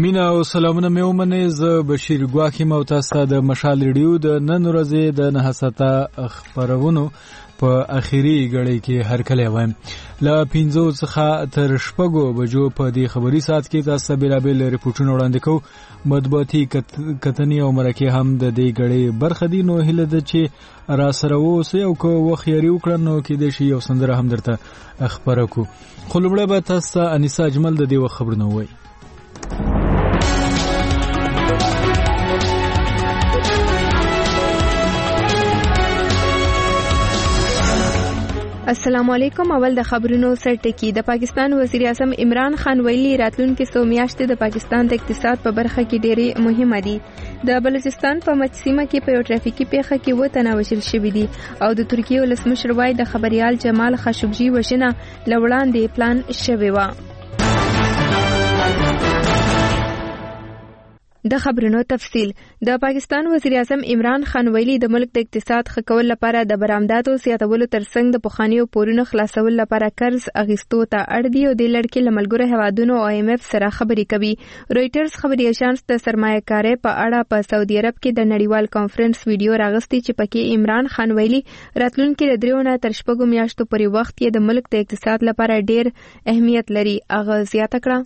مینا او سلامونه مې ومنئ. زه بشیر ګواکیم او تاسو د مشال ریډیو د نن ورځې د 9 خبرونو په اخیری غړي کې هرکلی وایم. له 5 څخه تر 6 بجو په دې خبري ساعت کې تاسو بیلابل ریپورتونه وړاندې کوو. مطبوعاتي کتنې او مرکې هم د دې غړي برخه دي. نو هله د چې را سره اوسئ او کو وخیاري وکړو نو کې د شي یو سندره هم درته خبره کو. خو لومړی به تاسو انیسا اجمل د دې خبرونه وایي. السلام علیکم. اول د خبرونو سرټکی. د پاکستان وزیر اعظم عمران خان ویلي راتلونکي 100 میاشتې د پاکستان د اقتصاد په برخه کې ډېرې مهمه دي. د بلوچستان په مچسیمه کې په یو ټرافیکي پیښه کې 2 تنه وژل شوي دي او د ترکیې ولسمشر وایي د خبريال جمال خاشقجي وژنه له وړاندې پلان شوې وه. د خبرونو تفصیل. د پاکستان وزیر اعظم عمران خان ویلي د ملک د اقتصاد ښه کول لپاره د برآمداتو زیاتولو ترڅنګ د پخوانیو پورونو خلاصول لپاره قرض اخیستو ته اړ دي او د لړکې له ملګرو هیوادونو او IMF سره خبرې کوي. رویټرز خبري اژانس د سرمایه‌کارۍ په اړه په سعودي عرب کې د نړیوال کانفرنس ویډیو راغستې چې پکې عمران خان ویلي راتلونکي د 3 نه تر 6 میاشتو پورې وخت یې د ملک د اقتصاد لپاره ډېر اهمیت لري. هغه زیاته کړه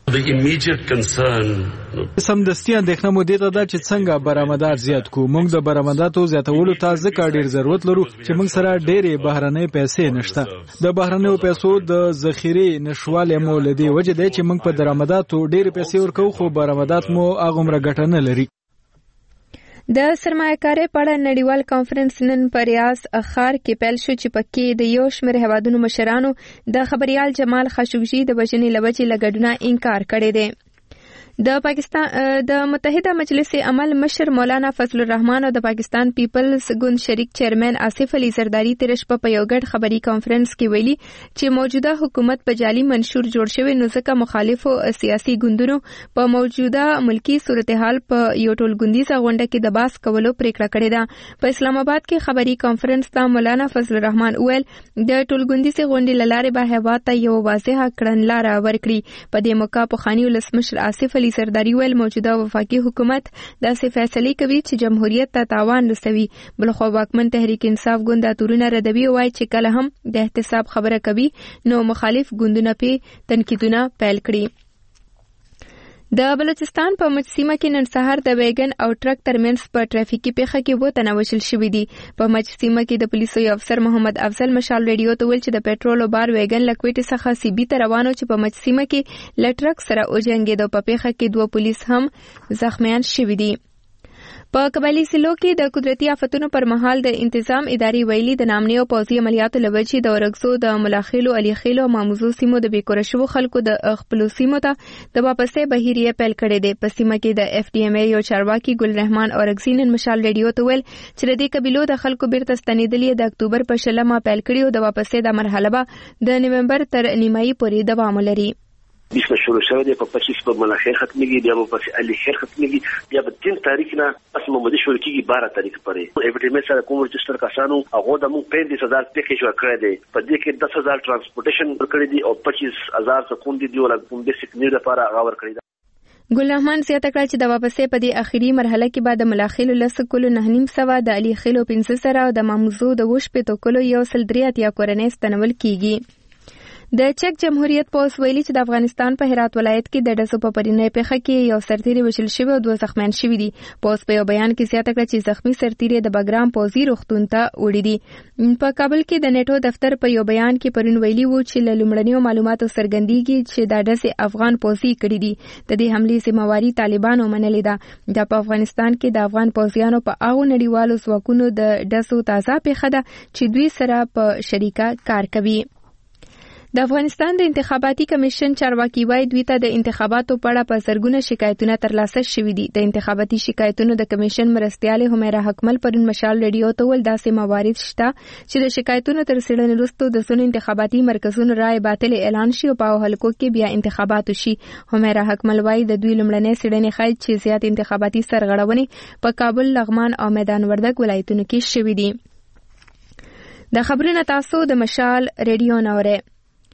سمدستي اندېښنه مو دې ته ده چې څنګه برآمدات زیات کو. موږ د برآمداتو زیاتولو ته ځکه ډېر ضرورت لرو چې موږ سره ډېرې بهرنۍ پیسې نشته. د بهرنیو پیسو د ذخیرې نشوالی مو له دې وجې دی چې موږ په درآمداتو ډېرې پیسې ورکوو خو برآمدات مو هغومره ګټه نه لري. د سرمایه‌کارۍ په اړه نړیوال کانفرنس نن په ریاض ښار کې پیل شو چې پکې د یو شمېر هیوادونو مشرانو د خبريال جمال خاشقجي د وژنې له وجې له ګډونه انکار کړی دی. د پاکستان د متحده مجلس عمل مشر مولانا فضل الرحمن او د پاکستان پیپلز ګوند شریک چیرمن آصف علي زرداری تیر شپه په یو ګډ خبري کانفرنس کې ویلي چې موجوده حکومت په جعلي منشور جوړ شوی نو ځکه مخالفو سیاسي ګوندونو په موجوده ملکی صورتحال په یو ټولګوندیزه غونډه کې د باس کولو پریکړه کړې ده. په اسلام آباد کې خبري کانفرنس ته مولانا فضل الرحمن ویل د ټولګوندیزه غونډې لاره به هیواد ته یو واضحه کړنلاره ورکړي. په دې موقع په خاني ولسمشر آصف علي زرداری ویل موجوده وفاقي حکومت داسې فیصلې کوي چې جمهوریت ته تاوان رسوي. بلخو واکمن تحریک انصاف ګوند تورونه ردوي او وايي چې کله هم د احتساب خبره کوي نو مخالف ګوندونه په تنقیدونه پیل کړي. د بلوچستان په مچسیمه کې نن سهار د ویګن او ټرک ترمنځ په ټرافیکي پیښه کې 2 تنه وژل شوي دي. په مچسیمه کې د پولیسو یو افسر محمد افضل مشال ریډیو ته ویل چې د پېټرول او بار ویګن له کوټې څخه سیبي ته روانو چې په مچسیمه کې له ټرک سره وجنګېد او په پیښه کې 2 پولیس هم زخمیان شوي دي. په قبایلی سیلو کې د قدرتي آفتونو پر مهال د انتظام ادارې ویلي د نامنیو پوځي عملیاتو لوجې د ورغزو د ملاخیلو علیخیلو او ماموزو سیمو د بیکوره شوو خلکو د خپلو سیمو ته د واپسې بهیر یې پیل کړی دی. په سیمه کې د FDMA یو چارواکي ګل رحمان اورګزي نن مشال ریډیو ته ویل چې د دې قبیلو د خلکو بیرته ستنېدل یې د اکتوبر په 20 پیل کړي او د واپسې د مرحله به د نومبر تر نیمایي پورې دوام لري. بیسمه شروع شوه دی په 25 په ملاخیر ختمېږي بیا په علي خیر ختمېږي بیا په 3 تاریخ نه اسمه مودي شروع کیږي 12 تاریخ پورې. ایفټیمه سره کوم رجستر کسانو هغه د مو 35000 پیکیج ورکړی دی. په دې کې 10000 ترانسپورټیشن ورکړی دی او 25000 سکون دي او کوم بیسیک نیډ لپاره هغه ورکړی دی. ګل رحمان زیاته کړه چې د واپسې په دې اخیری مرحله کې بعد ملاخیلو 9.9 د علي خیلو 15 او د ماموزو د 1.3 کورنۍ ستنول کیږي. د چک جمهوریت پولیس ویلي چې د افغانستان په هرات ولایت کې د ډزو په پرینه پیښه کې یو سرتیری وژل شوی او 2 زخمیان شوي دي. پولیس په یو بیان کې زیاته کړه چې زخمی سرتیری د بګرام پوځي روغتون ته وړي دي. په کابل کې د نیټو دفتر په یو بیان کې پرون ویلي وو چې له لومړنیو معلوماتو څرګندېږي چې د ډزې افغان پوځي کړي دي. د دې حملې ذمہواری طالبانو منلې ده. د افغانستان کې د افغان پوځیانو په هغو نړیوالو ځواکونو د ډزو تازه پیښه ده چې دوی سره په شریکه کار کوي. د افغانستان د انتخاباتي کمیشن چارواکي وایي دوی ته د انتخاباتو په اړه په زرګونه شکایتونه ترلاسه شوي دي. د انتخاباتي شکایتونو د کمیشن مرستیال همیرا حکمل پرون مشال ریډیو ته ول داسې موارد شته چې د شکایتونو تر څېړنې وروسته د ځینو انتخاباتي مرکزونو رای باطل اعلان شي او په حلقو کې بیا انتخابات وشي. همیرا حکمل وایي د دوی لومړنۍ څېړنې ښایي چې زیات انتخاباتي سرغړونې په کابل، لغمان او میدان وردګ ولایتونو کې شوي دي. د خبرونو تاسو د مشال ریډیو نوره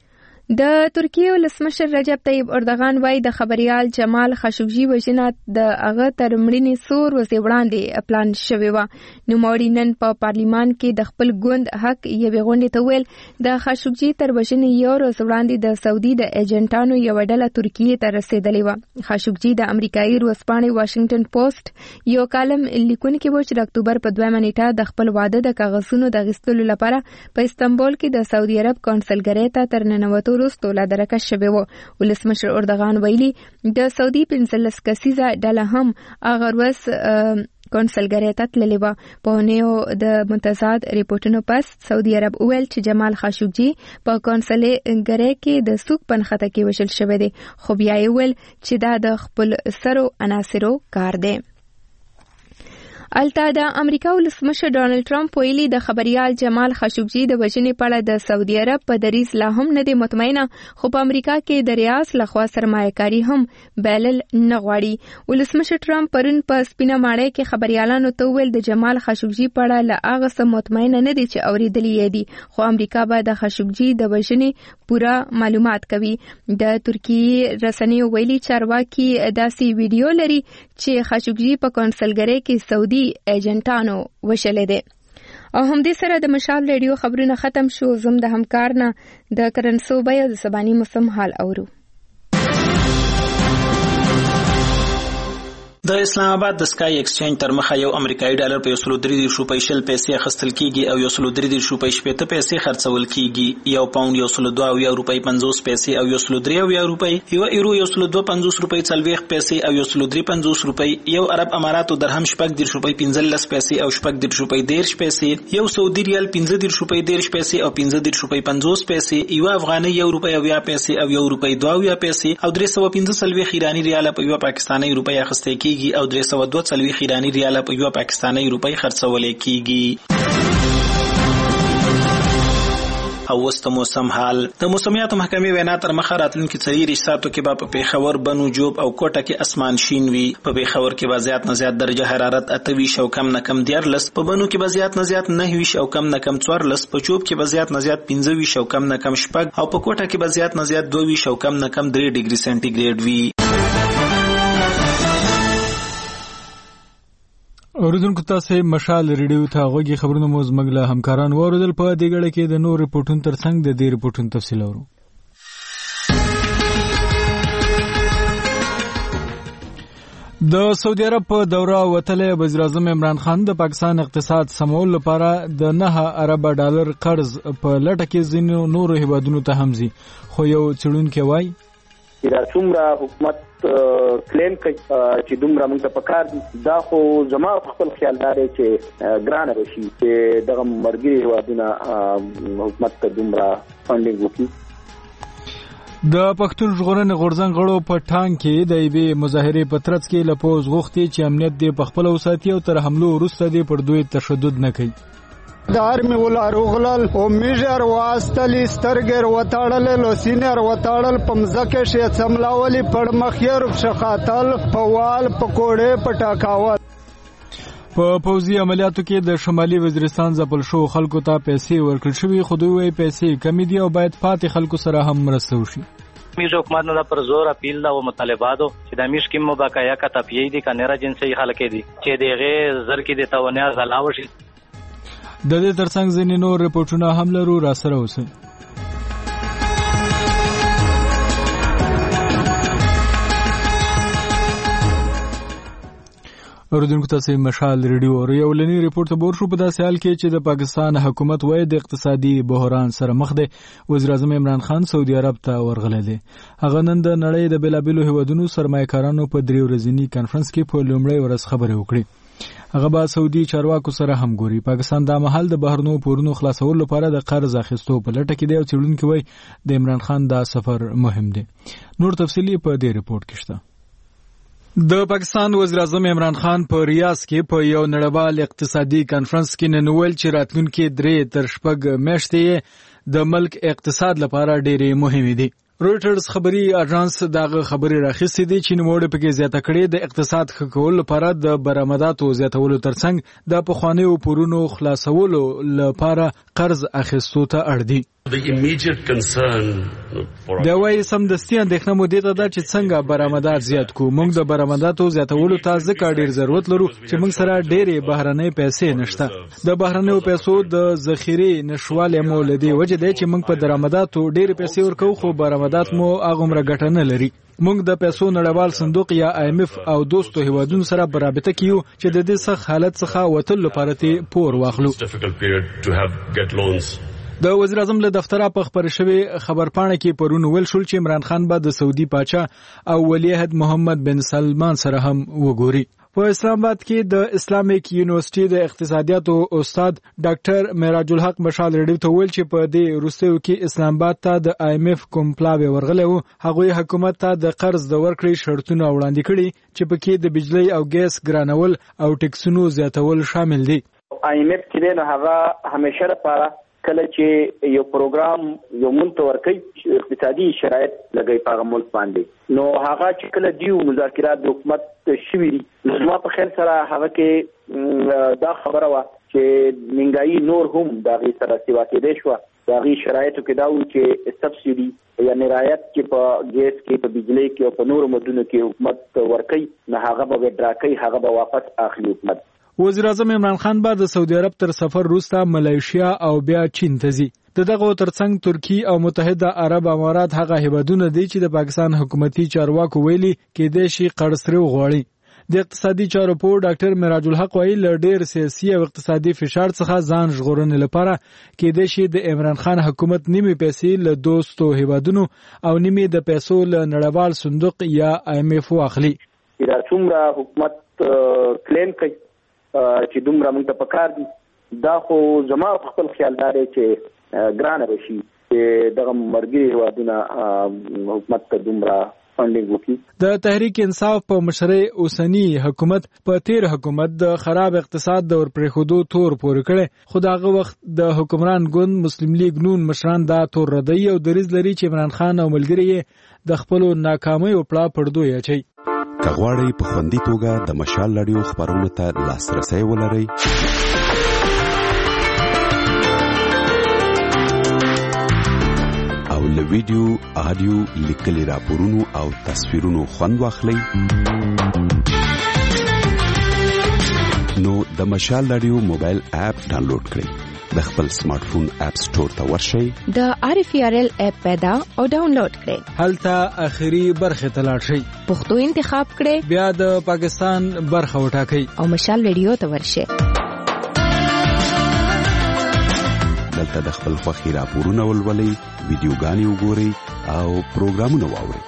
د ترکیه ولسمشر رجب طیب اردوغان وايي د خبريال جمال خاشقجي وژنه د هغه تر مړینې څو ورځې وړاندې پلان شوې وه. نوموړي نن په پارلیمان کې د خپل ګوند حق یوې غونډې ته ویل د خاشقجي تر وژنې یو ورځ وړاندې د سعودي د ایجنټانو یوه ډله ترکیې ته رسېدلې وه. خاشقجي د امریکایي ورځپاڼې واشنګټن پوسټ یو کالم لیکونکی و چې د اکتوبر په 2 نیټه د خپل واده د کاغذونو د اخیستلو لپاره په استنبول کې د سعودي عرب کونسلګرۍ ته تر ننوتو وروسته لا درکه شوی و. ولسمشر اردوغان ویلي د سعودي 15 کسیزه ډله هم هغه ورځ کونسلګرۍ ته تللې وه. په اونیو د متضاد ریپورټونو پس سعودي عرب وویل چې جمال خاشقجي په کونسلګرۍ کې د سوق په نښته کې وژل شوی دی، خو بیا یې ویل چې دا د خپل سرو عناصرو کار دی. الته د امریکا ولسمشر ډانلډ ټرمپ ویلي د خبريال جمال خاشقجي د وژنې په اړه د سعودي عرب په دریځ لا هم نه دی مطمئنه، خو په امریکا کې د ریاض لخوا سرمایه‌کاري هم بایلل نه غواړي. ولسمشر ټرمپ پرون په سپینه ماڼۍ کې خبريالانو ته ویل د جمال خاشقجي په اړه له هغه څه مطمئنه نه دي چې اورېدلي یې دي، خو امریکا به د خاشقجي د وژنې پوره معلومات کوي. د ترکیې رسنیو ویلي چارواکي داسې ویډیو لري چې خاشقجي په کونسلګرۍ کې سعودي ایجنټانو وشلې دي. او همدې سره د مشال ریډیو خبرونه ختم شو. زم د همکار نه د کرنسو بیا د سباني موسم حال اورو. د اسلام آباد د سکای ایکسچینج تر مخه یو امریکایي ډالر په 130 روپۍ شل پیسې اخیستل کیږي او 130 روپۍ شپږ پیسې خرڅول کیږي. یو پاوند 102 روپۍ 50 پیسې او 103 روپۍ، یو ایرو 152 روپۍ 40 پیسې او 153 روپۍ، یو عرب اماراتو درهم 14 روپۍ 15 پیسې او 14 روپۍ 10 پیسې، یو سعودي ریال 15 روپۍ 10 پیسې او 15 روپۍ 50 پیسې، یو افغاني 1 روپۍ 20 پیسې او 1 روپۍ 22 پیسې او 315 ایرانی ریال په یو پاکستاني روپۍ اخیستل کیږي او 342 ایرانی ریال په یو پاکستاني روپۍ خرڅول کیږي. او وست موسم حال. د موسمیات محکمې وینا تر مخه راتلونکي 3 ساعتو کې به په پیښور، بنو، جوب او کوټه کې اسمان شین وي. په پیښور کې به زیات نه زیات درجه حرارت 28 او کم نه کم 13، په بنو کې به زیات نه زیات 29 او کم نه کم 14، په جوب کې به زیات نه زیات 15 او کم نه کم 6 او په کوټه کې به زیات نه زیات 22 او کم نه کم 3 ډیګري سنټیګریډ وي. اوریدونکو تاسو مشال ریډیو ته غوږی خبرونه مو زموږ له همکاران ورودل. په دې غړې کې د نور ریپورتونو ترڅنګ د دې ریپورتونو تفصیل اورو. د سعودي عرب په دوره وتلې وزیر اعظم عمران خان د پاکستان اقتصاد سمول لپاره د 9 ارب ډالر قرض په لټه کې ځینو نورو هیوادونو ته هم ځي، خو یو څېړونکی وایي دا څومره حکومت کلیم کوي چې دومره موږ ته پکار دي، دا خو زما خپل خیال دی چې ګرانه راشي چې دغه مرګري هیوادونه حکومت ته دومره فنډینګ وکړي. د پښتون ژغورنې غورځنګ غړو په ټانګ کې د یوې مظاهرې په ترڅ کې له پوځ غوښتي چې امنیت دې په خپله وساتي او تر حملو وروسته دې پر دوی تشدد نه کوي. د ارمي ولارو غلل او میجر واستلی سترګر وتاړل لوسینر وتاړل پمزکه شي څملاولي پړ مخير شخاتل پوال پکوړې پټاکاول. په پوځي عملیاتو کې د شمالي وزیرستان ځپل شو خلکو ته پیسې ورکړل شوې، خو دوی وايي پیسې کمې دي او باید پاتې خلکو سره هم مرسته وشي. میش حکومت نه پر زور اپیل دا او مطالباتو چې د میش کې مباقایا کا تپیې دي کنيرا جنسي خلک دي چې دغه زر کې د تاونیا غلاوه شي. د دې ترڅنګ ځینې نور ریپورټونه هم لرو، را سره اوسئ. اوریدونکو تاسو مشال ریډیو او یو لنی ریپورت به ورشو په داسې حال کې چې د پاکستان حکومت وايي د اقتصادي بحران سره مخ دی. وزیر اعظم عمران خان سعودي عرب ته ورغلی دی. هغه نن د نړۍ د بیلابیلو هیوادونو سرمایه‌کارانو په 3 ورځني کانفرنس کې په لومړۍ ورځ خبرې وکړې. هغه به سعودي چارواکو سره هم ګوري. پاکستان د محل د بهرنو پورونو خلاصولو لپاره د قرض اخیستو په لټه کې دی او څېړونکي وایي د عمران خان دا سفر مهم دی. نور تفصیلی په دې ریپورت کې شته. د پاکستان وزیر اعظم عمران خان په ریاض کې په یو نړیوال اقتصادي کانفرنس کې نن ویل چې راتلونکي 3 تر 6 میاشتې د ملک اقتصاد لپاره ډېرې مهمې دي. رويټرز خبري اژانس دغه خبري راخستې دي چې نوموړي پکې زیاته کړې د اقتصاد ښه کولو لپاره د برآمداتو زیاتولو ترڅنګ د پخوانیو پورونو خلاصولو لپاره قرض اخیستو ته اړ دي. دا وایي سمدستي اندېښنه مو دې ته ده چې څنګه برآمدات زیات کړو. موږ د برآمداتو زیاتولو ته ځکه ډېر ضرورت لرو چې موږ سره ډېرې بهرنۍ پیسې نشته. د بهرنیو پیسو د ذخیرې نشوالی مو له دې وجې دی چې موږ په درآمداتو ډېرې پیسې ورکوو خو برآمدات مو هغومره ګټه نه لري. موږ د پیسو نړیوال صندوق یا IMF او دوستو هیوادونو سره په رابطه کې یو چې د دې سخت حالت څخه وتلو لپاره ته پور واخلو. د وزیر اعظم له دفتره په خبر شوی خبرپاڼه کې پرون ویل شول چې عمران خان به د سعودي پاچا او ولیعهد محمد بن سلمان سره هم وګوري. په اسلام آباد کې د اسلامیک یونیورسيټي د اقتصادیاتو استاد ډاکټر معراج الحق مشال ریډیو ته ویل چې په دې وروستیو کې اسلام آباد ته د IMF کوم پلاوی ورغلی وو. هغوی حکومت ته د قرض د ورکړې شرطونه وړاندې کړي چې پکې د بجلی او ګیس ګرانول او ټکسونو زیاتول شامل دي. IMF چې نه هغه همیشه لپاره کله چې یو پروګرام یو ملک ورکوي اقتصادي شرایط لګي په ملک باندې نو هغه چې کله دیو مذاکرات د حکومت شوي دي نو په خیر سره هغه کې دا خبره وا چې منګایي نور هم دا غي سره سیوا کې دي شو دا غي شرایطو کې دا و چې سبسيډي یا نرایت چې په ګیس کې په بجلی کې او په نور مدونو کې حکومت ورکوي نه هغه به ډراکې هغه به واپس اخلي حکومت. وزیر اعظم عمران خان به د سعودي عرب تر سفر وروسته ملایشیا او بیا چین ته ځي. دغه ترڅنګ ترکی او متحده عرب امارات هغه هیوادونه دي چې د پاکستان حکومتي چارواکو ویلي کېدای شي قرض غواړي. د اقتصادي چارو په ډاکټر معراج الحق وایي له ډېر سیاسي او اقتصادي فشار څخه ځان ژغورنې لپاره کېدای شي د عمران خان حکومت نیمه پیسې له دوستو هیوادونو او نیمه د پیسو له نړیوال صندوق یا IMF واخلي. دا څومره حکومت کلیم کوي چې دومره موږ ته پکار دي دا خو زما خپل خیال دی چې ګرانه بشي چې دغه مرګي هیوادونه حکومت ته دومره فاندینګ وکړي. د تحریک انصاف په مشرۍ اوسنی حکومت په تیر حکومت د خراب اقتصاد د ورپرېښودو تور پورې کړي خو دغه وخت د حکمران ګوند مسلم لیگ نون مشران دا تور ردی او دریځ لري چې عمران خان او ملګری د خپل ناکامۍ او پلا پردو یې چي. کغواړی په خوندي توګه د مشال رادیو خبرونو ته لاسرسي ولرئ او له ویډیو آډیو لیکلي راپورونو او تصویرونو خوند واخلئ نو د مشال رادیو موبایل اپ ډاونلوډ کړئ د خپل سمارټ فون اپ سٹور ته ورشئ د RFRL اپ پیدا او ډاونلوډ کړئ هلته اخري برخه ته لاړ شئ پښتو انتخاب کړئ بیا د پاکستان برخه وټاکئ او مشال رادیو ته ورشئ دلته د خپل خوښي راپورونه ولولئ ویډیوګانې وګورئ او پروګرامونه واورئ.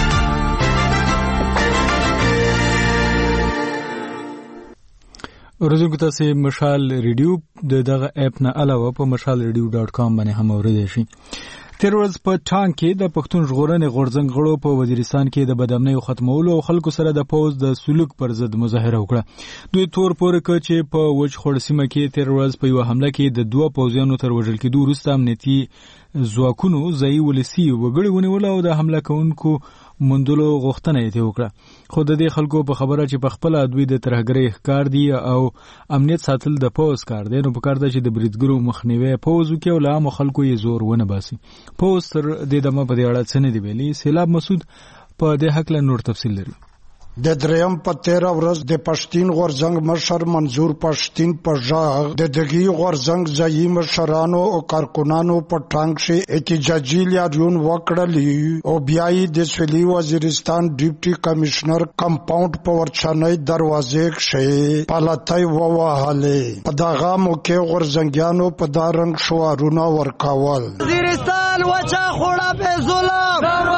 ورځو تاسو مشال ریډیو دغه اپ نه علاوه په mashalradio.com باندې هم اوریدئ شئ. تیر ورځ په ټانګ کې د پښتون ژغورنې غورځنګ غړو په وزیرستان کې د بدامنۍ ختمولو او خلکو سره د پوز د سلوک پر ضد مظاهره وکړه. دوی تور پورې کړ چې په وچ خړ سیمه کې تیر ورځ په یو حمله کې د دوه پوځیانو تر وژل کېدو وروسته امنیتي ځواکونو ځای ولسی وګړي ونیول او د حمله کوونکو مندلو غوښتنه یې وکړه. خو د دې خلکو په خبره چې په خپل دوی د ترهګرۍ ښکار دي او امنیت ساتل د پوز کار دی نو په کار ده چې د بریدګرو مخنیوي پوز وکړي او له عامو خلکو یې زور ونه باسي. پوز تر دې دمه په دې اړه څه نه دی ویلي. سیلاب مسعود په دې حق له نور تفصیل لري. د دریم په 13 ورځ د پښتین غورځنګ مشر منظور پښتین په ژغ د دغي غورځنګ ځای مشرانو او کارکونانو په ټانګ شي احتجاجي لاریون وکړلی او بیا یې د سویلي وزیرستان ډیپټي کمشنر کمپاوند په ورچنۍ دروازې کې پالاتای ووهلې. په دغه موقع غورځنګیانو په دارنګ شوارونه ورکول. وزیرستان وچا خوړه به ظلم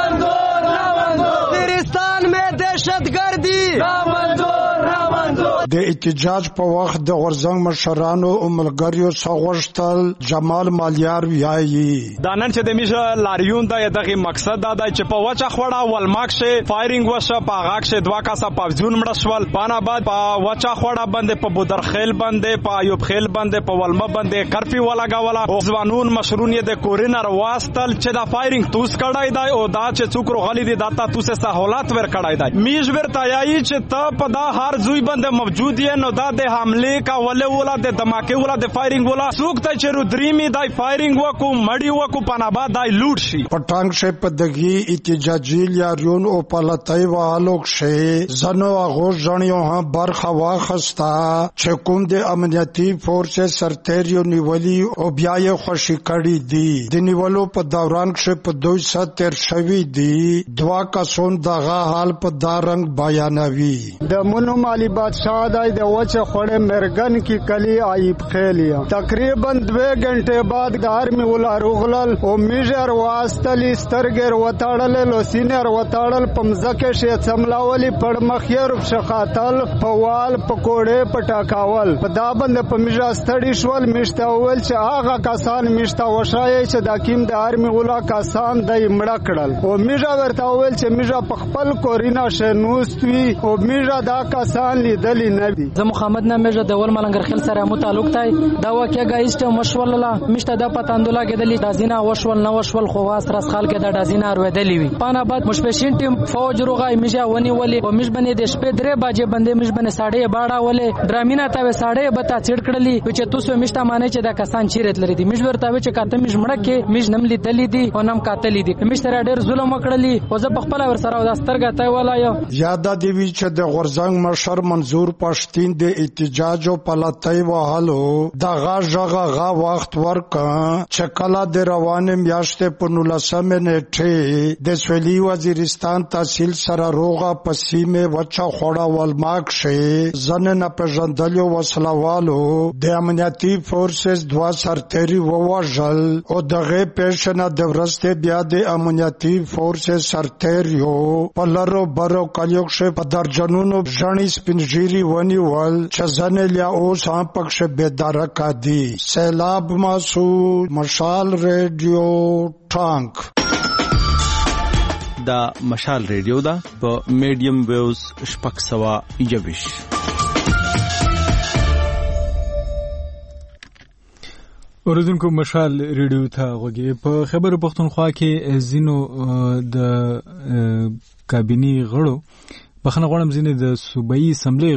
وزیرستان میں دہشت گردی د احتجاج په وخت د غورځنګ مشرانو او ملګریو څغوښتل جمال مالیار ویایي دا نن چې د میشه لاریون دا دغه مقصد دا دی چې په وچه خوړه ولماکشه فایرینګ وشه په غاکشه دوا کاسه پاوزون مړشول پانا بعد په وچه خوړه باندې په بودرخیل باندې په ایوب خیل باندې په ولمه باندې کرفیو ولګاوله او ځوانون مشرونی د کورینر واستل چې دا فایرینګ توس کړای دی او دا چې څوک غلی دی داتا توسه سہولت ور کړای دی میش ور تایي چې ته په دا هر زوی باندې موجود موجود یې نو دا د حمله کولو ولا د دماکه ولا د فایرینګ ولا څوک ته چې رودریمی دای فایرینګ وکړو مړی وکړو پناباد دای لوټ شي پټانګ شه پدګي احتجاجي لاریون او پلاتای والوک شه زنو هغه ځنیو ها برخه واخستا چې کوم د امنیتي فورسز سرتریو نیولي او بیا یې خوشی کړي دي د نیولو په دوران کې په 213 شوی دي دوا کسون دغه حال په دارنګ بیانوي د منو مالی بادشاہ دای د وچه خوړه مرګن کی کلی ایب خیلیا تقریبا 2 غنټه بعد د آرمی ولا روغلل او میجر واستلی سترګر وتاړل لو سینر وتاړل پمزکه شه څملاولي پړ مخیر شقاتل پوال پکوړې پټاکاول په دا بند په میجا ستړي شول میشته اول چې هغه کسان میشته وشای چې د کیم د آرمی ولا کسان د مړه کړل او میجا ورته اول چې میجا په خپل کورینا شنوستوي او میجا دا کسان لیدلی نه دي زه محمد نه میجا د ول ملنګر خل سره متعلق تای دا واقعیا گایست مشولله مشته د پتاندولا کېدلی دازینا وشول نه وشول خو واسترس خال کې د دازینا رویدلی وی پانا بعد مشپشین ټیم فوج روغای میجا ونی ولی او میج بنې د شپې 3 بجې بندې میج بنې 7:30 باړه ولې درامینا ته 7:30 بتا چړ کړلی چې تاسو میشته معنی چې دا کسان چیرت لري دي میج ورته چې کاته میج مړه کې میج نم لیدلی دي او نم قاتل دي میج تر ډېر ظلم وکړلی او زه خپل ور سره د سترګه ته ولایم یاد دی وی چې د غورزنګ مشر منظور پښتين د احتجاج او پلاتای وهالو دغه ژغه وخت ورکا چکلا د روانه میاشتې په 19 نیټه د سویلی وزیرستان تحصیل سره روغه پسیمه وچا خوړه ولماک شه زنه نه پېژندلو وسلوالو د امنیتي فورسز دوا سرتری ووژل او دغه پېښنه د ورسته بیا د امنیتي فورسز سرتریو په لارو برو کلیوک شه په درجنونو ځاني سپینجيري ونیول چې ځنه لیا اوس هم پکښه بیدار کادي سیلاب مسعود مشال ریډیو ټانک دا مشال ریډیو دا په میډیم ویوز شپږ سوه یویش اوریدونکو مشال ریډیو ته غوږی په خبر پښتونخوا کې زینو د کابینی غړو بخنه غوړم زینې د صوبایي اسمبلی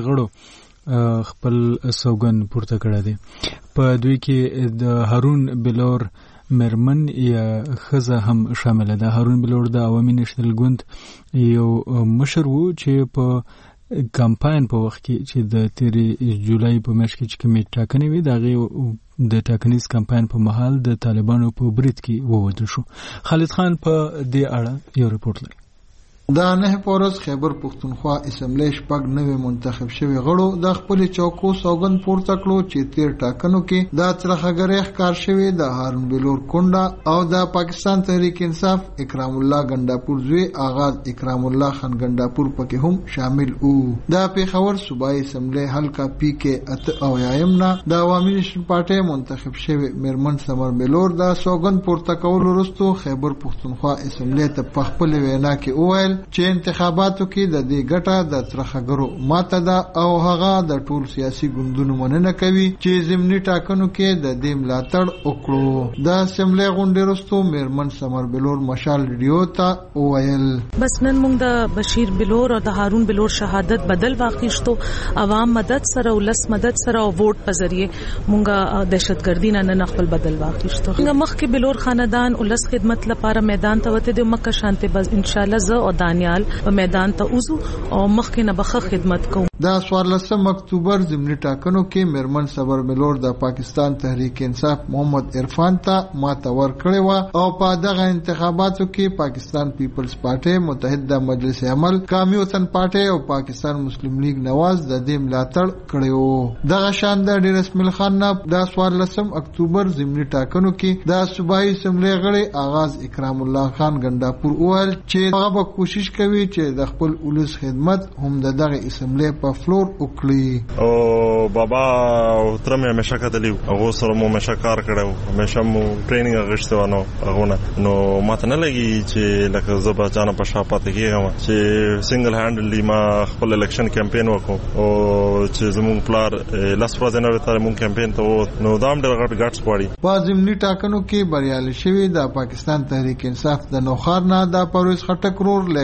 غړو خپل سوګن پورته کړی دی په دوی کې د هارون بلور مرمن یا خزه هم شامل ده هارون بلور د عوامي نېشنل ګوند یو مشر وو چې په کمپاین په وخت کې چې د 13 جولای په میاشت کې چې کومې ټاکنې وي دغه د ټاکنیز کمپاین په مهال د طالبانو په برید کې ووژل شو خالد خان په دې اړه یو رپورت لري دا نه پورس خیبر پختونخوا اسمبلی شپږ نوې منتخب شوی غړو د خپل چوکو سوګن پورته کړو چې تیر ټاکنو کې دا ترخګری ښکار شوی د هارون بلور کونډه او د پاکستان تحریک انصاف اکرام الله ګنداپور زوی آغاز اکرام الله خان ګنداپور پکې هم شامل وو د پیښور صوبایي اسمبلی حلقه پی کې ات او یایمنا د عوامي نېشنل پارټي منتخب شوی مرمن سمر بلور د سوګن پورته کولو وروسته خیبر پختونخوا اسمبلی ته په خپل وینا کې وویل چې انتخاباتو کې د دې ګټه د ترخګرو ماته ده او هغه د ټول سیاسي ګوندونو مننه کوي چې ضمني ټاکنو کې د دې ملاتړ وکړو د اسمبلی غونډې وروسته میرمن سمر بلور مشال ریډیو ته وویل بس نن موږ د بشیر بلور او د هارون بلور شهادت بدل واقعشتو عوام مدد سره او لس مدد سره او ووټ په ذریعہ موږ دهشتګردي نه خپل بدل واقعشتو موږ مخکې بلور خاندان او لس خدمت لپاره میدان ته وته د مکه شانته بس ان شاء الله زه او دانیال په میدان ته اوسو او مخکې نه بخښه خدمت کوم د 14 اکتوبر ضمني ټاکنو کې میرمن صبر بلور د پاکستان تحریک انصاف محمد عرفان ته ماته ورکړې و او په دغه انتخاباتو کې پاکستان پیپلز پارټي متحده مجلس عمل قومي وطن پارټي او پاکستان مسلم لیگ نواز د دې ملاتړ کړو دغه شان د ډیر اسماعیل خان د 14 اکتوبر ضمني ټاکنو کې د صوبایي اسمبلی غړي آغاز اکرام الله خان ګنداپور وویل چې هغه به کوشش کوي چې د خپل ولس خدمت هم دغه اسمبلی په فلور وکړي او بابا او تر مې همیشه کتلی هغه سره مو همیشه کار کړو همیشه مو ټریننګ غوښته ونه هغه نو ماته نه لګي چې لکه زبا چانه په شاپات کېږم چې سنگل هاندلی ما خپل الیکشن کمپاین وکړو او چې زموږ پلار لاس ورځې نه وته مونږ کمپاین ته نو دام ډېر غټ ګټس پوړي په ضمني ټاکنو کې بریالي شوی د پاکستان تحریک انصاف د نوخار نه د پرویز خټک رور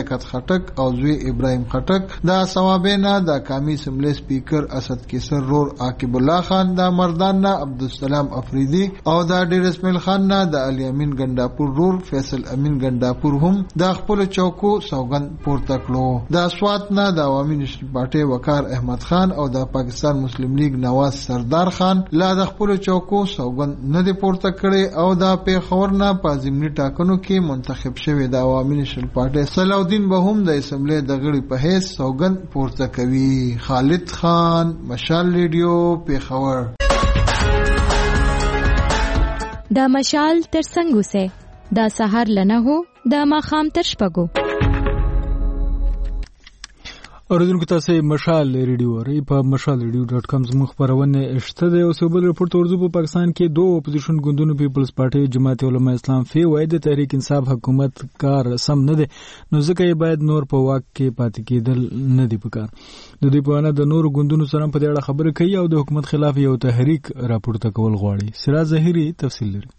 لیاقت خټک او زوی ابراهیم خټک، د ثوابینا د قومي اسمبلی سپیکر اسد کیسر رور عاقب الله خان، د مردان نه عبدالسلام افریدي او د ډیر اسماعیل خان نه د علي امین ګنداپور رور فیصل امین ګنداپور هم د خپل چوکو سوګند پورته کړو. د سوات نه د عوامي نېشنل پارټي وقار احمد خان او د پاکستان مسلم لیگ نواز سردار خان لا د خپل چوکو سوګند نه دی پورته کړي او د پیښور نه په ضمني ټاکنو کې منتخب شوی د عوامي نېشنل پارټي صلاحالدین به هم د اسمبلی د غړي په حیث سوګند پورته کوي. خالد خان، مشال ریډیو، پیښور. دا مشال تر څنګه سه دا سحر لنه هو دا ماخام تر شپږو. اوریدونکو تاسو مشال ریډیو ری په mashalradio.com زموږ خبرونه شته د اوسوبل رپورت ورزو په پاکستان کې دوه اپوزیشن ګوندونو پیپلز پارټي جماعت علماء اسلام فی وايد تحریک انصاف حکومت کار سم نه دي نو ځکه یې باید نور په واک کې پاتې کېدل نه دي پکار. د دې په اړه د نور ګوندونو سره په دې اړه خبرې کوي او د حکومت خلاف یو تحریک راپورته کول غواړي. سراج ظاهری تفصیل لري.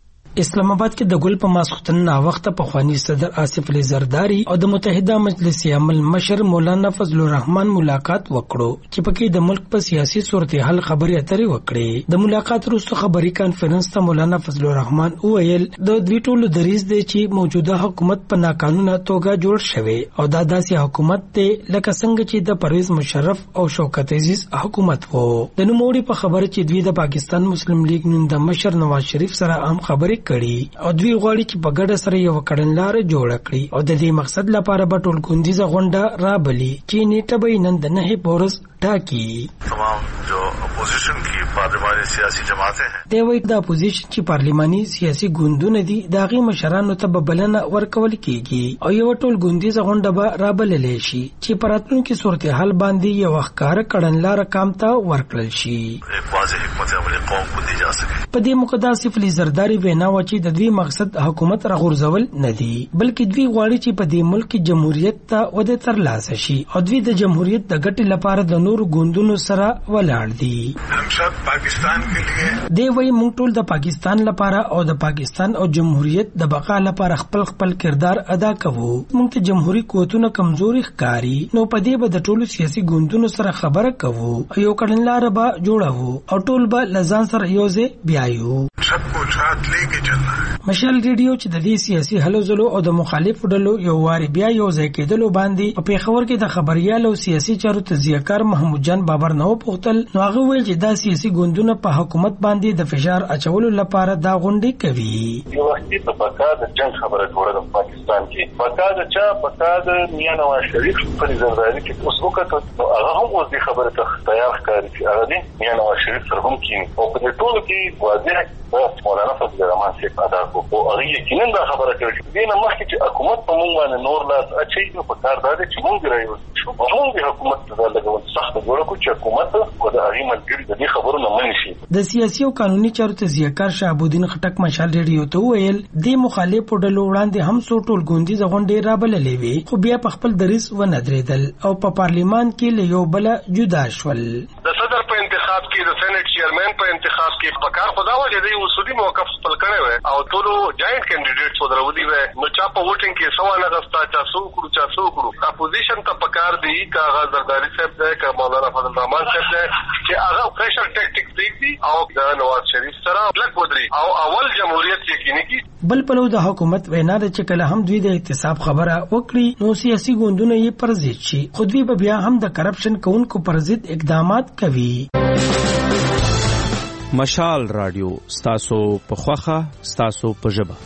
اسلام آباد کې د ګل په ماسختن نا وخت په خوانی صدر آصف علی زرداری او د متحده مجلس عمل مشر مولانا فضل الرحمن ملاقات وکړو چې پکې د ملک په سیاسي صورتحال خبرې اترې وکړې. د ملاقات وروسته خبري کانفرنس ته مولانا فضل الرحمن وویل د دوی ټولو دریځ دی چې موجوده حکومت په ناقانونه توګه جوړ شوی او دا داسې حکومت دی لکه څنګه چې د پرویز مشرف او شوکت عزیز حکومت وو. د نوموړي په خبره چې دوی د پاکستان مسلم لیگ نن د مشر نواز شریف سره هم خبرې کړي او دوی غواړي چې په ګډه سره یو کړنلار جوړ کړي او د دې مقصد لپاره به ټول ګوندیزه غونډه رابلي چې نیټه به نن د 9 پورس ټاکي. تمام جو اپوزیشن کی پارلیمانی سیاسی جماعتیں ہیں د وایي د اپوزیشن چې پارلیمانی سیاسي ګوندونه دي داغي مشرانو ته به بلنه ورکول کیږي او یو ټول ګوندیزه غونډه به رابلل شي چې پراتونکو صورتحال باندې یو ښکار کړنلار کام ته ورکړل شي. ایک واضح حکمت عملی قوم کو دی جا سکے. په دې مقدس فلی زرداری وینا و چې د دوی مقصد حکومت راغورځول نه دی بلکې دوی غواړي چې په دې ملک جمهوریت ته وده ترلاسه شي او دوی د جمهوریت د ګټې لپاره د نور ګوندونو سره ولاړ دي. هم سب پاکستان کے لیے دی وایي موږ ټول د پاکستان لپاره او د پاکستان او جمهوریت د بقا لپاره خپل کردار ادا کوو. موږ ته جمهوریت قوتونه کمزوري ښکاری نو په دې به د ټولو سیاسي ګوندونو سره خبره کوو او یو کړنلار به جوړو او ټول به لزان سره یوځای بیایو. سب کو ساتھ لے کے چلنا ہے. مشال ریډیو چې د دې سیاسي هلو ځلو او د مخالفو ډلو یو واری بیا یو ځای کېدلو باندې په پیښور کې د خبريال او سیاسي چارو تجزیه‌کار محمود جان بابر نو پوښتل نو هغه ویل چې دا سیاسي ګوندونه په حکومت باندې د فشار اچولو لپاره دا غونډې کوي. یو وخت په بقا د جنگ خبره جوړه د پاکستان کې بقا د چا بقا د میاں نواز شریف په زرداری کې اوس وکړه نو هغه هم اوس د خبره ته تیار ښکاري چې هغه دی میاں نواز شریف سره هم کینی او په دې ټولو کې واضح مولانا فضل الرحمن صاحب ادا کو او هغه یقینا دا خبره کوي چې نه مخکې چې حکومت په موږ باندې نور لاس اچي نو په کار دا چې موږ رايو شو موږ د حکومت ته لګول سخت جوړه کو چې حکومت کو د هغه منګړي د دې خبرو نه منې شي. د سیاسي او قانوني چارو تجزیه‌کار شهابالدین خټک مشال ریډیو ته ویل د مخالفو ډلو وړاندې هم څو ټول ګوندیزه غونډې رابللې وي خو بیا په خپل دریس و نه درېدل او په پارلیمان کې له یو بل جدا شول. د صدر په انتخاب کې د سېنات چیرمن په انتخاب کې په کار خدا و چې د اصولي موقف خپل کړی و او ټول جاینټ کینډیډیټس ودرولي و نو چا په ووټینګ کې سوا نه غستا چا څو کړو اپوزیشن ته پکار دی کاغذ زرداری صاحب دی کا مولانا فضل الرحمن صاحب دی چې هغه پریشر ټیکټیک دی او د نواز شریف سره بلک ودري او اول جمهوریت یقیني کی. بل پلو د حکومت وینا د چکله هم دوی د احتساب خبره وکړي نو سیاسي ګوندونه یې پرځي شي خو دوی به بیا هم د کرپشن کوونکو پر ضد اقدامات کوي. مشال رادیو ستاسو په خوخه ستاسو په ژبه.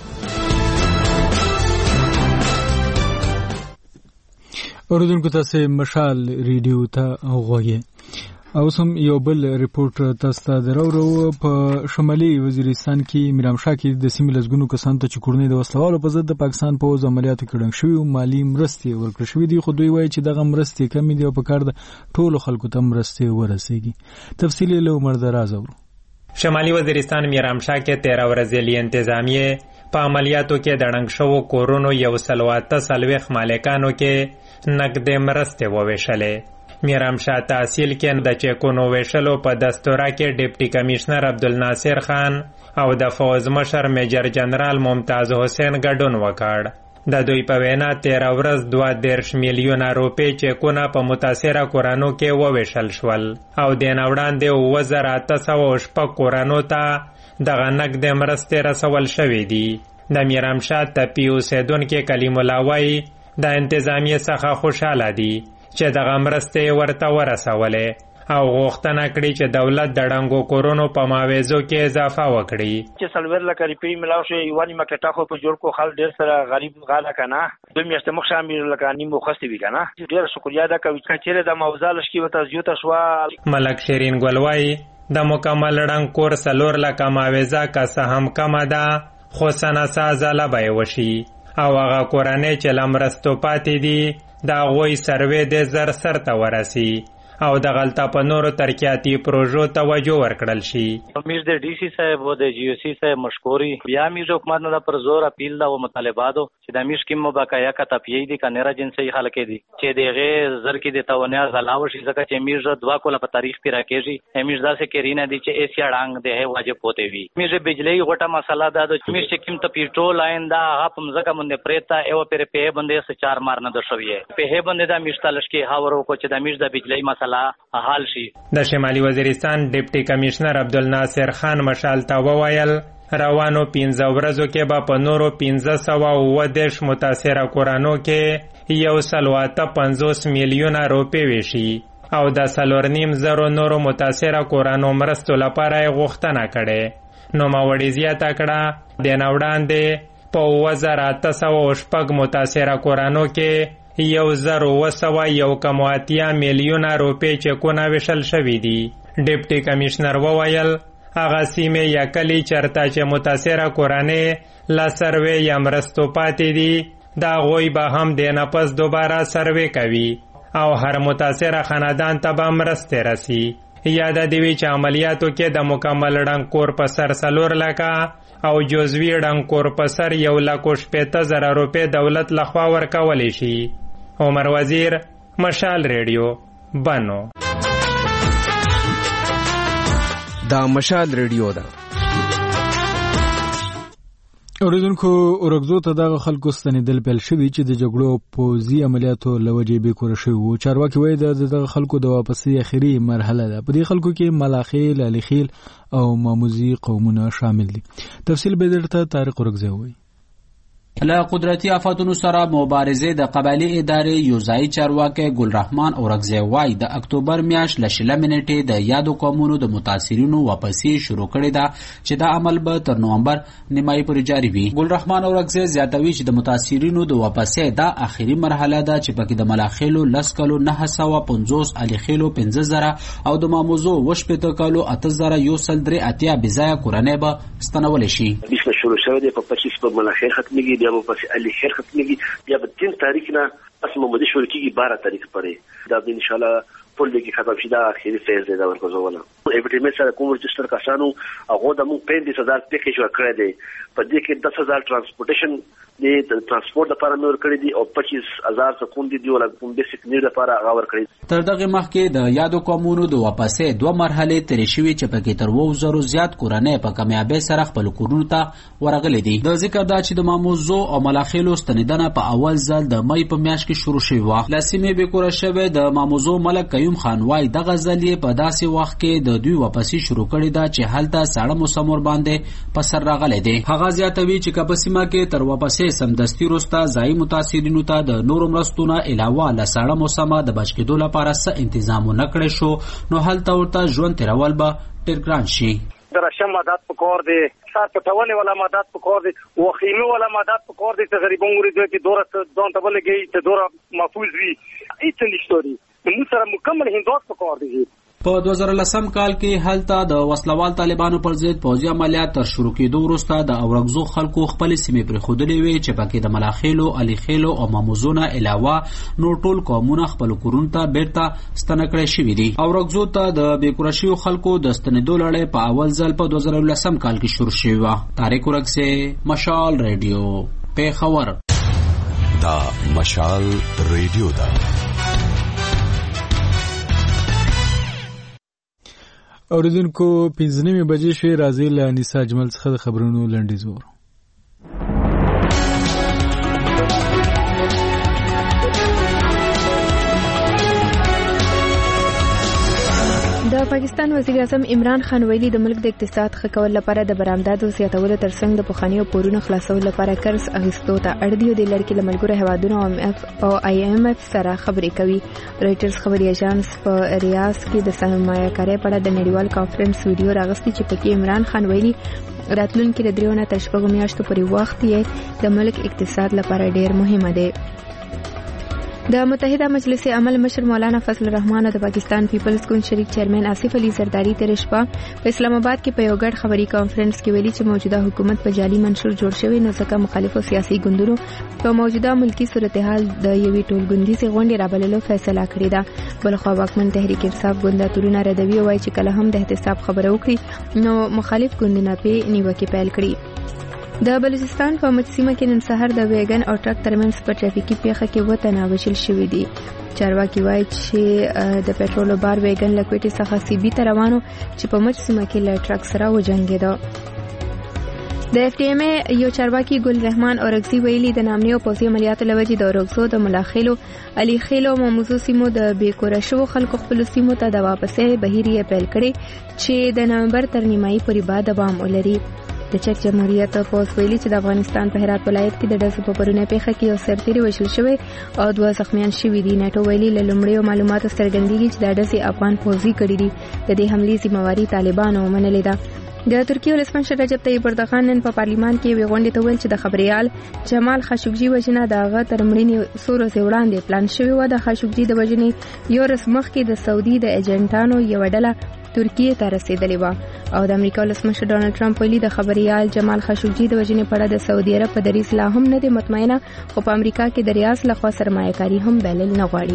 اوریدونکو تاسو مشال ریډیو ته غوږی او سم یو بل ریپورت تاسو ته درو په شمالي وزیرستان کې میرامشاه کې د سیمې لزګونو کسان ته چکورنې د وسلوالو په ضد د پاکستان په وز عملیاتو کې ډنګ شوی او مالی مرستې ورکړل شوې دي خو دوی وایي چې دغه مرستې کمې دي او په کار د ټولو خلکو ته مرستې ورسېږي. تفصیلی له عمر دراز اورو. شمالي وزیرستان میرامشاه کې 13 ورځې انتظامیه په عملیاتو کې د ډنګ شوو کورونو 140 مالکانو کې نقد مرستې وویشلې. میرامشاه تحصیل کې د چیکونو ویشلو په دستوره کې ډیپټي کمشنر عبدالناصر خان او د فوز مشر میجر جنرال ممتاز حسین ګډون وکړ. د دوی په وینا 13 ورځ 2.5 میلیونه روپۍ چیکونه په متاثره کورانو کې وویشل شول او د نوړاندې 2806 کورانو ته دغه نقد مرستې رسول شوې دي د میرامشاه تپي اوسیدونکي کلیم الله وایي د انتظامیې څخه خوشحاله دي چې دغه مرستې ورته ورسولې او غوښتنه کړې چې دولت د ړنګو کورونو په معاوضو کې اضافه وکړي چې سلور لکه روپۍ ملاو شي یواني مکټا خو په جوړ کو خل ډېر سره غریب غاله کنه دوی میاشتې مخ شامل لکه نیمو خسته وی کنه ډېر شکریا ده کوي چې د موضوع لشکې وته زیوته شو ملک شیرین ګلوای د مکمل ړنګ کور سلور لکه معاوضه که څه هم کمه ده خو سناسازه لبی وشي او هغه کورنۍ چې لمرستو پاتې دي د هغوی سروې د زر سرته ورسي او د غلطه په نورو ترقیاتي پروژو توجه ورکړل شي. امیر د ډي سي صاحب او د جی او سی صاحب مشکوري بیا امیر حکومت نه پر زور اپیل دا او مطالباتو چې د امیر سکیم مباقایا کا تپیې دي کنيرا جنسي خلک دي چې دغه زر کې د توانیا غلاو شي ځکه چې امیر دوا کوله په تاریخ پیرا کېږي امیر دا سه کرینا دي چې ایسیا ډانګ ده واجب پوتې وي امیر بجلی غټه مسله دا د امیر سکیم ته پیټرول آئین دا هغه مزګه مونږ پرېتا ایو پر په باندې سه چار مار نه د شوی په باندې دا مشتلش کې هاورو کو چې د امیر د بجلی مسله حال شي. د شمالي وزیرستان ډیپټي کمشنر عبدالناصر خان مشال ته وویل روانو 15 ورځو کې به په نورو 1510 متاثره کورانو کې 150 میلیونه روپۍ وشي او د 4.5 نورو متاثره کورانو مرستو لپاره غوښتنه کړې. نو ماوړي زیاته کړه د نوړاندې په 2806 متاثره کورانو کې 1,201 میلیونه روپۍ چکونه ویشل شوي دي. ډیپټي کمشنر وویل هغه سیمې یا کلی چرته چې متاثره کورنۍ لا سروې یا مرستو پاتې دي دا غوی به هم د نپس دوباره سروې کوي او هر متاثره خاندان ته به مرستې رسی. یاد دی چې عملیاتو کې د مکمل ړنګ کور په سر 4 لکه او جزوی ړنګ کور په سر 1,60,000 روپۍ دولت لخوا ورکولی شي. عمر وزیر مشال ریډیو بنو. دا مشال ریډیو ده. اوریدونکو اورګزو ته دغه خلکو ستنیدل پیل شوي چې د جګړو پوځي عملیاتو لوجې به کور شوی وو. چارواکي وایي دغه خلکو د واپسي اخري مرحله ده. په دې خلکو کې ملاخیل، علیخیل او ماموزي قومونه شامل دي. تفصیل به درته طارق اورګزو وایي. له قدرتي آفاتونو سره مبارزې د قبایلي ادارې یوځای چارواکي ګلرحمان اورګزی وای د اکتوبر میاشت ل شله منټې د یادو قومونو د متاثرینو واپسي شروع کړي دا چې دا عمل به تر نومبر نیمایي پورې جاری وي. ګلرحمان اورګزی زیاتوي چې د متاثرینو د واپسي دا اخري مرحله ده چې پکې د ملاخیلو 950 الیخیلو 15000 او د ماموزو 8,103 بزایا کورنۍ به ستنول شي. شروع شوه د په 25 په ملاخیل ختميږي بیا په علي خیر ختميږي بیا په 3 تاریخ نه اسمه مده شروع کیږي 12 تاریخ پرې دا ان شاء الله ټول کې ختم شي دا اخیری فیز دی دا ورکوزونه ایبټیمه سره کوم رجستر کسانو هغه د مون 15000 پیکیج ورکړی دی په دې کې 10000 ترانسپورټیشن دی ترانسپورت لپاره نور کړی دی او 25000 سکون دی ولا کوم بیسیک نیډ لپاره هغه ورکړی. تر دغه مخکې د یادو قومونو د واپسې 2 مرحله ترې شوې چې پکې تر 2000 زیات کورنۍ په کامیابی سره خپل کورونو ته ورغلې دي. د ذکر دا چې د ماموزو او ملاخیلو ستنیدنه په اول ځل د مې په میاشت کې شروع شوی و. لاسمه به کور شوه د ماموزو ملک قیوم خان وای دغه ځلې په داسې وخت کې د دوی واپسې شروع کړي دا چې حالت ساړه موسم ور باندې په سر راغلي دي. هغه زیاتوي چې کپسیمه کې تر واپسې سمدستي روستا ځای متاثرینو ته د نورو مرستونه علاوه له ساړه موسمه د بچ کېدو لپاره څه تنظیم نه کړی شو نو حالت ورته ژوند تیرول به ډېر ګران شي. درشم مدد پکور دی سار پټولې ولا مدد پکور دی وخیمه ولا مدد پکور دی چې غریبون ورې دوی کې دوره ځان ته ولګي چې دوره محفوظ وي هیڅ نشته. موږ سره مکمل هندوات پکور دی. په 2010 کال کې هلته د وسلوال طالبانو پر ضد پوځي عملیات تر شروع کېدو وروسته د اورګزو خلکو خپل سیمې پرېښودلې وې چې پکې د ملاخیلو، علیخیلو او ماموزونه علاوه نور ټول قومونه خپل کورونو ته بیرته ستنه کړی شوي دي. اورګزو ته د بېکوره شویو خلکو د ستنېدو لړۍ په اول ځل په 2010 کال کې شروع شوې وه. طارق اورګزی، مشال ریډیو، پیښور. دا مشال ریډیو ده. اوریدونکو 15 بجې شوې راځي له انیسا اجمل څخه د خبرونو لنډیز وو. د پاکستان وزیر اعظم عمران خان ویلي د ملک د اقتصاد ښه کولو لپاره د برآمداتو زیاتولو ترڅنګ د پخوانیو پورونو خلاصولو لپاره قرض اخیستو ته اړ دي او د لړ کې له ملګرو هیوادونو او IMF سره خبرې کوي. رویټرز خبري اژانس په ریاض کې د سرمایه‌کارۍ په اړه د نړیوال کانفرنس ویډیو راغستی چې پکې عمران خان ویلي راتلونکي د 3 نه تر 6 میاشتو پورې وخت یې د ملک اقتصاد لپاره ډیر مهمه دی. د متحده مجلس عمل مشر مولانا فضل الرحمن او د پاکستان پیپلز ګوند شریک چیرمن آصف علي زرداری تیر شپه په اسلام آباد کې په یو ګډ خبري کانفرنس کې ویلي چې موجوده حکومت په جعلي منشور جوړ شوی نو ځکه مخالفو سیاسي ګوندونو په موجوده ملکی صورتحال د یوې ټولګوندیزې غونډې رابللو فیصله کړې ده. بلخوا واکمن تحریک انصاف ګوند تورونه ردوي او وايي چې کله هم د احتساب خبره وکړي نو مخالف ګوندونه په نیوکه پیل کړي. د بلوچستان په مجسمه کې نن سحر د ویګن او ټرک ترمنځ په ټرافیکي پیښه کې وتنه وشل شوې دي. چارواکي وایي چې د پېټرول بار ویګن له کوټې څخه سیبي ته روانو چې په مجسمه کې له ټرک سره وجنګېده. د FTMA یو چارواکي ګل رحمان اورګزي ویلي د نامني او پوځي عملیاتو لوجې د اورګزو د ملاخیلو علي خیلو موضوع سیمو د بیکوره شو خلکو خپل سیمو ته د واپسې بهیري پیل کړي چې د نومبر تر نیمایي پورې بعد دوام ولري. د چک جمهوریت پوز ویلي چې د افغانستان په هرات ولایت کې د ډزو په پرونه پیښه کې یو سرتیری وژل شوی او 2 زخمیان شوي دي. نیټو ویلي له لومړیو معلوماتو څرګندېږي چې د ډزې افغان پوځي کړي دي. د دې حملې ذمہواري طالبانو ومنلې ده. د ترکیې ولسمشر رجب طیب اردوغان نن په پارلیمان کې یوې غونډې ته ویل چې د خبريال جمال خاشقجي وژنه د هغه تر مړینې څو ورځې وړاندې پلان شوې وه. د خاشقجي د وژنې یو ورځ مخکې د سعودي د ایجنټانو یوه ډله ترکیې ته رسیدلې وه او د امریکا ولسمشر ډونالد ټرمپ ویلي د خبريال جمال خاشقجي د وژنې په اړه د سعودي عرب په دریځ لا هم نه دی مطمئنه خو په امریکا کې د ریاض لخوا سرمایه‌کاري هم بلل نه غواړي.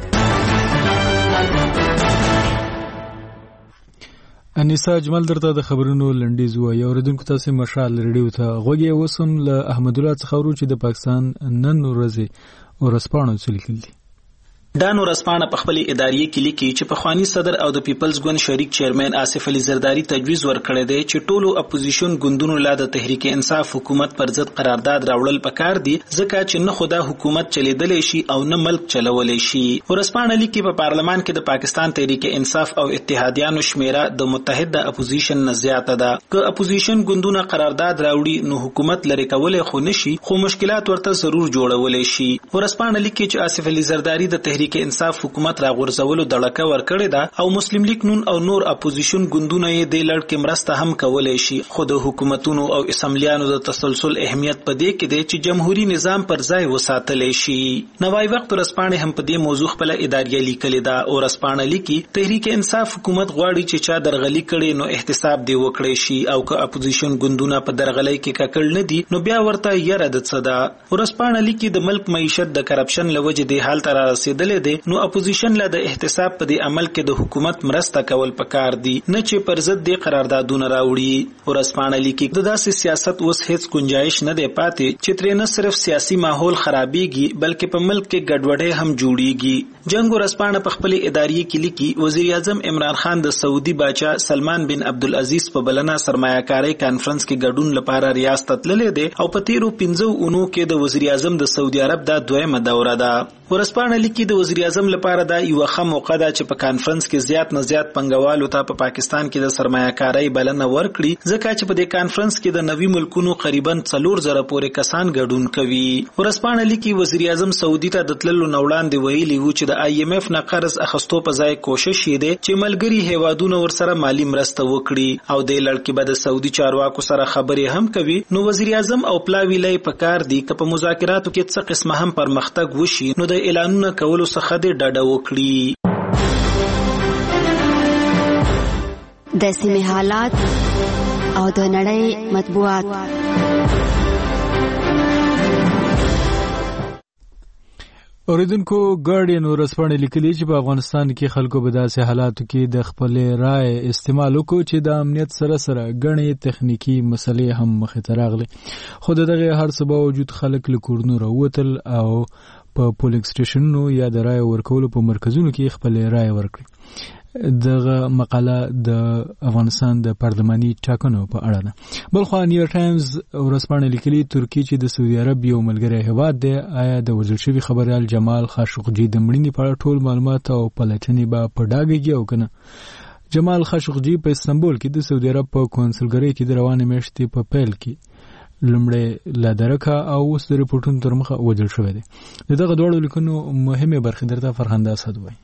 انیسا اجمل درته د خبرونو لنډیز وایي. اوریدونکو تاسو مشال ریډیو ته غوږی وسم له احمد الله څخه ورو چې د پاکستان نن ورځې ورسپانو چلیکل دي. دانو رسپانه په خپل اداري کې لیکي چې په خواني صدر او د پیپلز ګوند شریک چیرمن آصف علي زرداری تجویز ورکړی دی چې ټولو اپوزیشن ګوندونو لا د تحریک انصاف حکومت پر ضد قرارداد راوړل پکار دي ځکه چې نه خدا حکومت چلیدلی شي او نه ملک چلولی شي. ورسپانه لیکي په پارلمان کې د پاکستان تحریک انصاف او اتحادیانو شمیره د متحده اپوزیشن نه زیاته ده. که اپوزیشن ګوندونه قرارداد راوړي نو حکومت لري کولای خو نشي خو مشکلات ورته ضرور جوړولی شي. ورسپانه لیکي چې آصف علي زرداری د تحریک انصاف حکومت را غورځولو دړکه ورکړې ده او مسلم لیگ نون او نور اپوزیشن ګوندونه یې د لړ کې مرسته هم کولای شي. خو د حکومتونو او اسمبلیانو د تسلسل اهمیت په دې کې دی چې جمهوریت نظام پر ځای وساتلی شي. نوای وخت ورسپانه هم په دې موضوع خپل اداري لیکل ده او ورسپانه لیکي تحریک انصاف حکومت غواړي چې چا درغلي کړي نو احتساب دی وکړي شي او که اپوزیشن ګوندونه په درغلي کې ککړ نه دي نو بیا ورته یره د صدا. ورسپانه لیکي د ملک معیشت د کرپشن لوجې د حال تر رسیدلې دي نو اپوزیشن له د احتساب په دې عمل کې د حکومت مرسته کول پکار دي نه چې پر ضد د قراردادونه راوړي. ورسپانه لیکي د داسې سیاست اوس هیڅ گنجائش نه دی پاتې چې ترې نه صرف سیاسي ماحول خرابېږي بلکې په ملک کې ګډوډي هم جوړیږي. جنگ ورسپانه په خپل اداري کې لیکي وزیر اعظم عمران خان د سعودي باچا سلمان بن عبدالعزیز په بلنه سرمایه‌کارۍ کانفرنس کې ګډون لپاره ریاض ته تللی دی او په تیرو 15 اونو کې د وزیر اعظم د سعودي عرب دا دویمه دوره ده. ورسپانه لیکي د وزیر اعظم لپاره دا یو ښه موقع ده چې په کانفرنس کې زیات نه زیات پنګوالو ته په پاکستان کې د سرمایه‌کارۍ بلنه ورکړي ځکه چې په دې کانفرنس کې د نوي ملکونو قریبا 4000 پورې کسان ګډون کوي. ورسپانه لیکي وزیر اعظم سعودي ته د تللو نه وړاندې ویلي وو چې د IMF نه قرض اخیستو په ځای کوشش یې دی چې ملګري هیوادونه ورسره مالی مرسته وکړي او د لړ کې به د سعودي چارواکو سره خبرې هم کوي. نو وزیر اعظم او پلاوی لای پکار دي که په مذاکراتو کې څه قسمه هم پرمختګ وشي نو د اعلانونه کولو څخه د ډډه وکړي. د سیمې حالات او د نړۍ مطبوعات. اوریدونکو ګارډین ورسپانه لیکلي چې په افغانستان کې خلکو په داسې حالاتو کې د خپل رائے استعمال وکړو چې د امنیت سره غنې تخنیکی مسلې هم مخې ته راغلي. خو دغه هر څه باوجود خلک له کورونو راوتل او په پولینګ سټیشنونو یا د رائے ورکولو په مرکزونو کې خپل رائے ورکړي. دغه مقاله د افغانستان د پارلماني ټاکنو په اړه ده. بلخو نیویارک ټایمز ورسپانه لیکلي ترکیه چې د سعودي عرب یو ملګری هیواد دی آیا د وژل شوي خبریال جمال خاشقجي د مړینې په اړه ټول معلومات او پلټنې به په ډاګه کې او کنه. جمال خاشقجي په استنبول کې د سعودي عرب په کونسلګرۍ کې د روانې میاشتې په پیل کې لومړی لادرکه او اوس د ریپورټونو تر مخه وژل شوی دی. دغه دواړو لیکنو مهمه برخې درته فرخنده اسد وایي.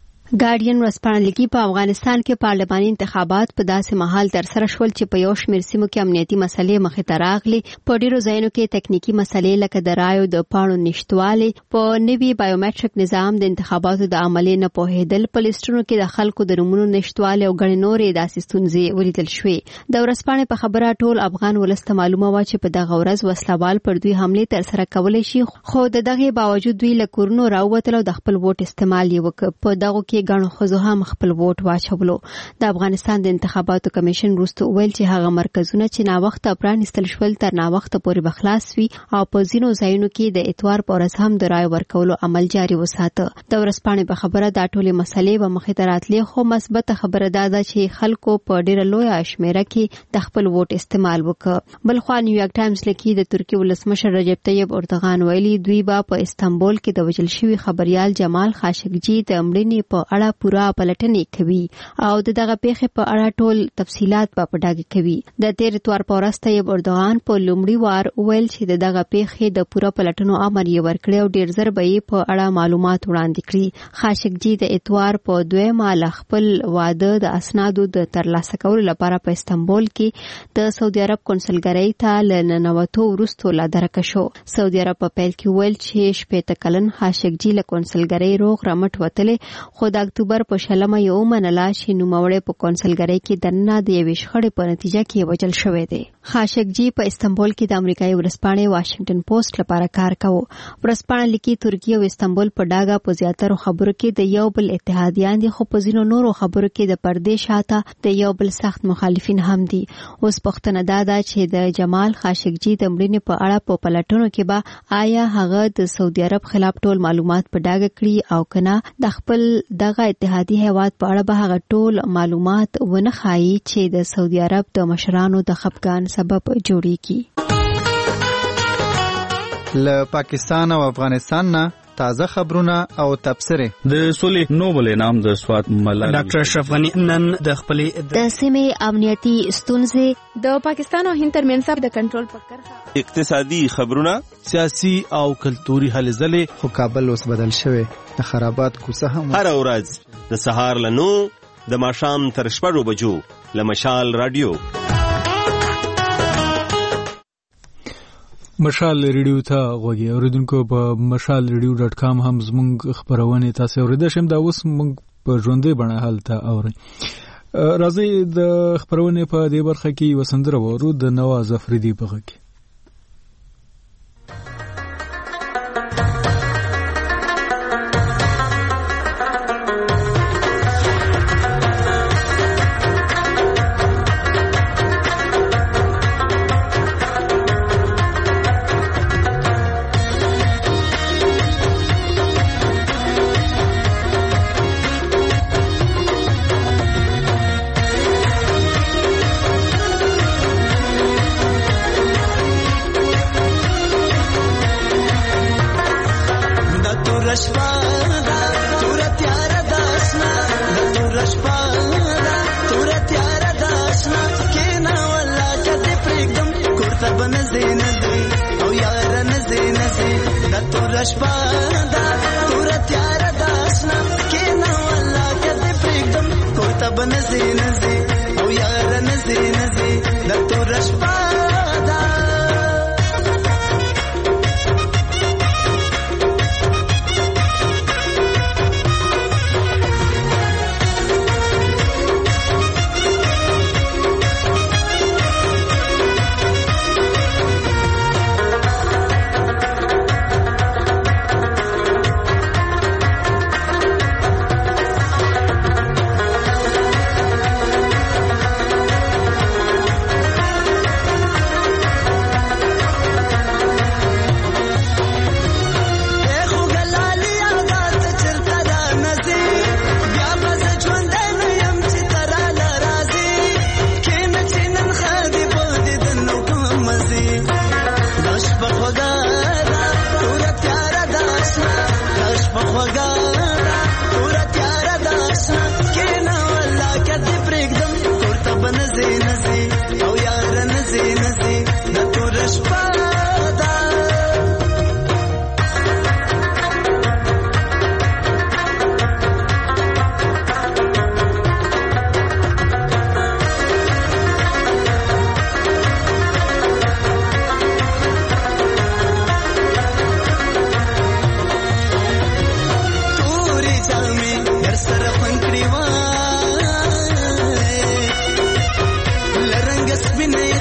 ګارډین ورځپاڼه لیکي په افغانستان کې پارلماني انتخابات په داسې مهال ترسره شول چې په یو شمېر سیمو کې امنیتي مسلې مخې ته راغلي. په ډیرو ځایونو کې تکنیکی مسلې لکه د رایو د پاڼو نشټوالی، په نوي بایومټریک نظام د انتخاباتو د عملې نه پوهېدل، په لیسټونو کې د خلکو د نومونو نشټوالی او ګڼې نورې داسې ستونزې ولیدل شوې. د ورځپاڼې په خبره ټول افغان ولس ته معلومه وه چې په دغه ورځ وسلوال پر دوی حملې ترسره کولی شي، خو د دغې باوجود دوی له کورونو راووتل او د خپل ووټ استعمال یې وکړ. په دغو کې ګڼو ښځو هم خپل ووټ واچولو. د افغانستان د انتخاباتو کمیشن وروسته وویل چې هغه مرکزونه چې ناوخته پرانیستل شول تر ناوخته پورې به خلاص وي او په ځینو ځایونو کې د اتوار په ورځ هم د رایو ورکولو عمل جاري وساته. د ورځپاڼې په خبره دا ټولې مسلې به مخې ته راتلې، خو مثبته خبره دا ده چې خلکو په ډیره لویه شمېره کې د خپل ووټ استعمال وکړ. بلخوا نیویارک ټایمز لیکي د ترکیې ولسمشر رجب طیب اردوغان ویلي دوی به په استنبول کې د وژل شوي خبريال جمال خاشقجي د مړینې په اړه پوره پلټنې کوي او دغه پیښې په اړه ټول تفصيلات په ډاګه کوي. د تیر اتوار په ورځ طیب اردوغان په لومړي وار ویل چې دغه پیښې د پوره پلټنو امر یې ورکړی او ډیر زر به یې په اړه معلومات وړاندې کړي. خاشقجي د اتوار په 2 ماله خپل واده د اسنادو د ترلاسه کولو لپاره په استنبول کې د سعودي عرب کونسلګرۍ ته لننوتو وروسته لادرکه شو. سعودي عرب په پیل کې ویل چې 18 کلن خاشقجي له کونسلګرۍ روغ رمټ وتلې، خو د اکتوبر په شلمه یې ومنله چې نوموړی په کونسلګرۍ کې دننه د یوې شخړې په نتیجه کې وژل شوی دی. خاشقجي په استنبول کې د امریکایي ورځپاڼې واشنگټن پوسټ لپاره کار کاوه. ورځپاڼه لیکي ترکیه او استنبول په ډاګه په زیاترو خبرو کې د یو بل اتحادیان دي، خو په ځینو نورو خبرو کې د پردې شاته د یو بل سخت مخالفین هم دي. اوس پوښتنه دا ده چې د جمال خاشقجي د مړینې په اړه په پلټنو کې به آیا هغه د سعودي عرب خلاف ټول معلومات په ډاګه کړي او کنه د خپل دغه اتحادي هیواد په اړه به هغه ټول معلومات ونه ښایي چې د سعودي عرب د مشرانو د خپګان سبب جوړیږي. له پاکستان او افغانستان نه تازه خبرونه او تبصره. د سولې نوبل انعام د سواد ملالۍ ډاکټر اشرف غنی نن د خپلې د سیمې امنیتي ستونزې، د پاکستان او هند ترمنځ د کنټرول په کرښه، اقتصادي خبرونه، سیاسي او کلتوري هلې ځلې. خو کابل اوس بدل شوی، د خرابات کوڅه هم هر ورځ د سهار له 9 د ماښام تر 6 بجو له مشال رادیو. مشال ریډیو ته غوږی اوریدونکو په mashalradio.com هم زموږ خبرونه تاسو اوریدل شم. دا اوس موږ په ژوندۍ بڼه حالت اوري. راځي د خبرونه په دې برخه کې وسندره ورو د نواز افریدي په غږ کې.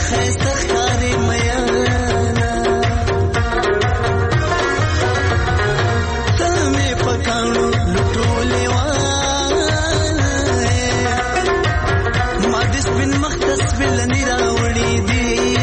خسته خاري میا تمه پکانو لټولې وای ما دې سپین مختص بلنی راوړې دي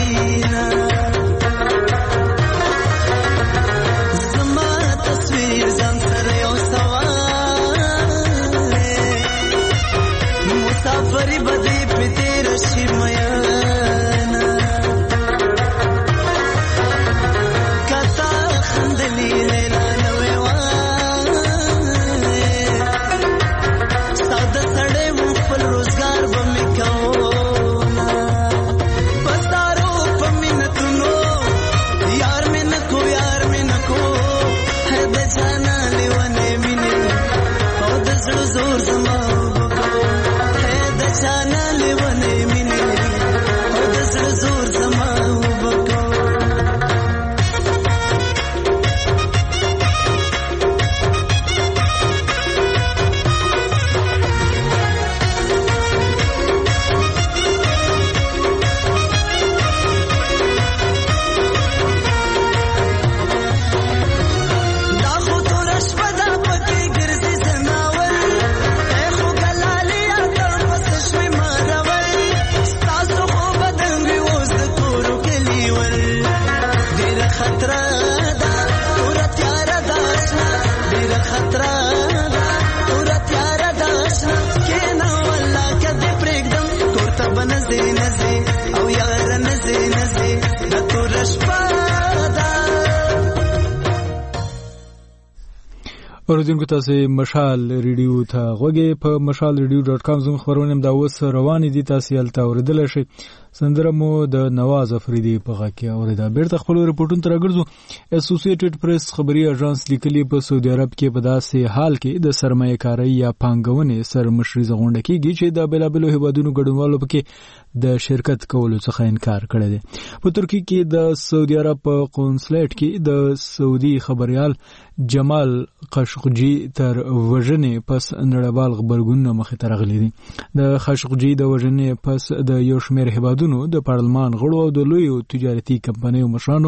اوریدونکو تاسو مشال ریډیو ته غوږی په mashalradio.com زموږ خبرونه هم دا اوس روانې دي تاسو یلته اوریدل شئ سندره مو د نواز افریدي په غاکه اوریدا بیرته خپل رپورټون تر راګرځو اسوسییټډ پریس خبري اژانس لیکلي په سعودي عرب کې په داسې حال کې د سرمایه کاري یا پانګونې سرمشري زغونډه کېږي چې د بلابلو هیوادونو ګډونوالو پکې د شرکت کولو څخه انکار کړی دی په ترکیه کې د سعودي عرب په قونسلیټ کې د سعودي خبريال جمال خاشقجي تر وژنې پس نړیوال خبرګونونه مخې ته راغلي دي د خاشقجي د وژنې پس د یو شمېر هیوادونو د پارلمان غړو او د لویو تجارتي کمپنیو مشرانو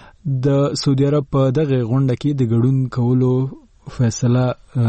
د سعودي عرب په دغه غونډه کې د ګډون کولو فیصله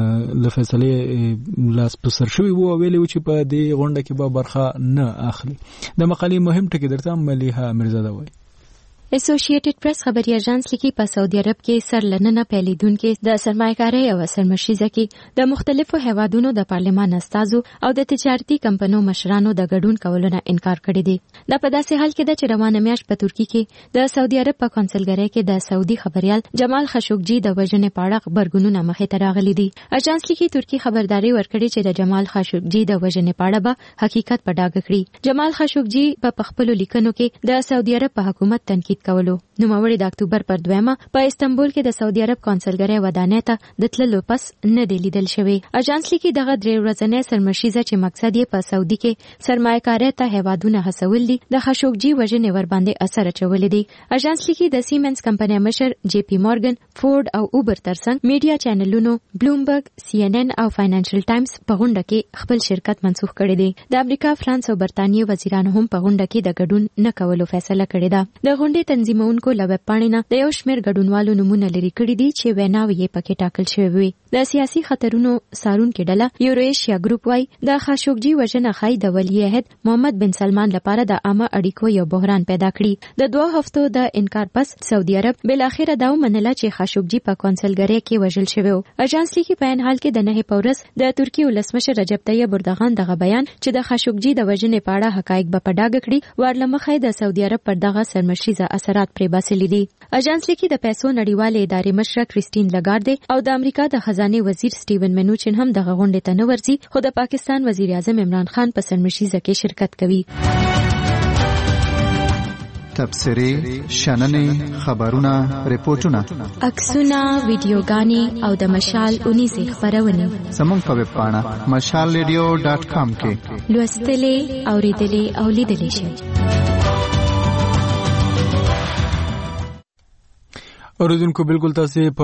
لاس په سر شوی وو ویلي چې په دې غونډه کې به برخه نه اخلي د مقالې مهم ټکی درته مليحه مرزاده وایي اسوسییټډ پریس خبري اژانس لیکي په سعودي عرب کې سرلننه پیلیدونکو د سرمایه‌کارۍ او سرمشریزه کې د مختلفو هیوادونو د پارلمان استازو او د تجارتي کمپنیو مشرانو د ګډون کولو نه انکار کړی دی دا په داسې حال کې ده چې روانه میاشت په ترکیه کې د سعودي عرب په کونسلګرۍ کې د سعودي خبريال جمال خاشقجي د وژنې په اړه خبرګونونه مخې ته راغلي دي اژانس لیکي ترکیه خبرداري ورکړي چې د جمال خاشقجي د وژنې په اړه به حقیقت په ډاګه کړي جمال خاشقجي په خپل لیکنو کې د سعودي عرب په حکومت تنقید کولو نوموړي د اکتوبر پر 2 په استنبول کې د سعودي عرب کونسلګرۍ ودانۍ ته د تللو پس نه دی لیدل شوی اژانس لیکي دغه درې ورځنۍ سرمشریزه چې مقصد یې په سعودي کې سرمایه‌کارۍ ته هیوادونه هڅول دي د خاشقجي وژنې ور باندې اثر اچولې دي اژانس لیکي د سیمنز کمپنۍ مشر جی پی مورګن فورد او اوبر ترڅنګ میډیا چینلونو بلومبرګ سی ان ان او فاینانشل ټایمز په غونډه کې خپل شرکت منسوخ کړی دی د امریکا فرانس او برتانیې وزیرانو هم په غونډه کې د ګډون نه کولو فیصله کړې ده د غونډې تنظیمونکو له ویب پاڼې نه د یو شمېر ګډونوالو نومونه لري کړي دي چې ویناوې یې پکې ټاکل شوې وي د سیاسي خطرونو سارونکو ډله یورویشیا ګروپ وايي د خاشقجي وژنه خای د ولی عہد محمد بن سلمان لپاره د عامه اړیکو یو بحران پیدا کړی د 2 هفتو د انکار پس سعودي عرب بل اخر دا ومنله چې خاشقجي په کونسلګرۍ کې وژل شوی و اژانس لیکي په ان حال کې د 9 پورس د ترکیه ولسمشر رجب طیب اردوغان دغه بیان چې د خاشقجي د وژنې په اړه حقایق به په ډاګه کړي ورلمخې د سعودي عرب پر دغه سرمشریزه اثرات پرې باسلې دي اژانس لیکي د پیسو نړیواله ادارې مشره کریستین لګارد او د امریکا د خزانه وزیر سټیون منوچن هم دغه غونډې ته نه ورځي خو د پاکستان وزیر اعظم عمران خان په سرمشریزه کې شرکت کوي تبصرې شننې خبرونه ریپورتونه عکسونه ویډیوګانې او د مشال 19 خبرونه زموږ په ویب پاڼه mashalradio.com کې لوستلې اوریدلې او لیدلې شئ اوریدونکو بالکل تاسو په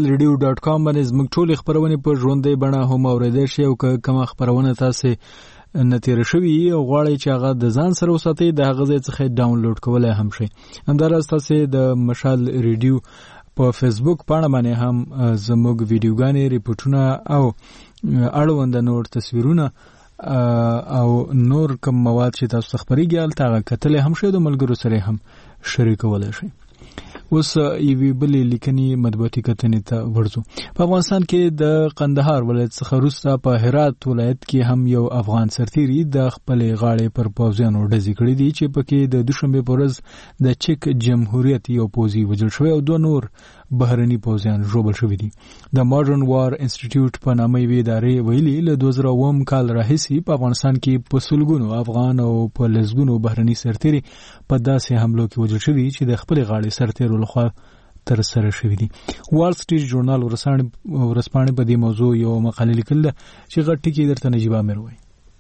mashalradio.com باندې زموږ ټول خبرونه په ژوندۍ بڼه هم اوریدئ شئ او کومه خبرونه تاسو نتیر شوی او غواړي چې هغه د ځان سره وساتي د هغه ځای څخه ډاونلوډ کولای هم شي. همداراز تاسو د مشال ریډیو په فیسبوک باندې باندې هم زموږ ویډیوګانې ریپورتونه او اړوند نور تصویرونه او نور کوم مواد چې تاسو خبريږي الته کتل هم شي د ملګرو سره هم شریکولای شي. اوس یوه بلې لیکنې مطبوعاتي کتنې ته ورځو. په افغانستان کې د قندهار ولایت څخه وروسته په هرات ولایت کې هم یو افغان سرتیری د خپل غاړې پر پوځیانو ډزې کړې دي چې پکې د دوشنبه په ورځ د چک جمهوریت یو پوځي وژل شوی او دوه نور بهرني پوځیان ژوبل شوي دي. د ماډرن وار انسټیټیوټ په نامه یوې ادارې ویلي له 2009 کال راهیسې په افغانستان کې په سلګونو افغان او په لسګونو بهرني سرتیري په داسې حملو کې وژل شوي چې د خپل غاړې سرتیرو لخوا تر سره شوي دي. وال سټریټ ژورنال ورسپانې په دې موضوع یو مقاله لیکله چې غټ ټکی درته نجیب عامر وایي.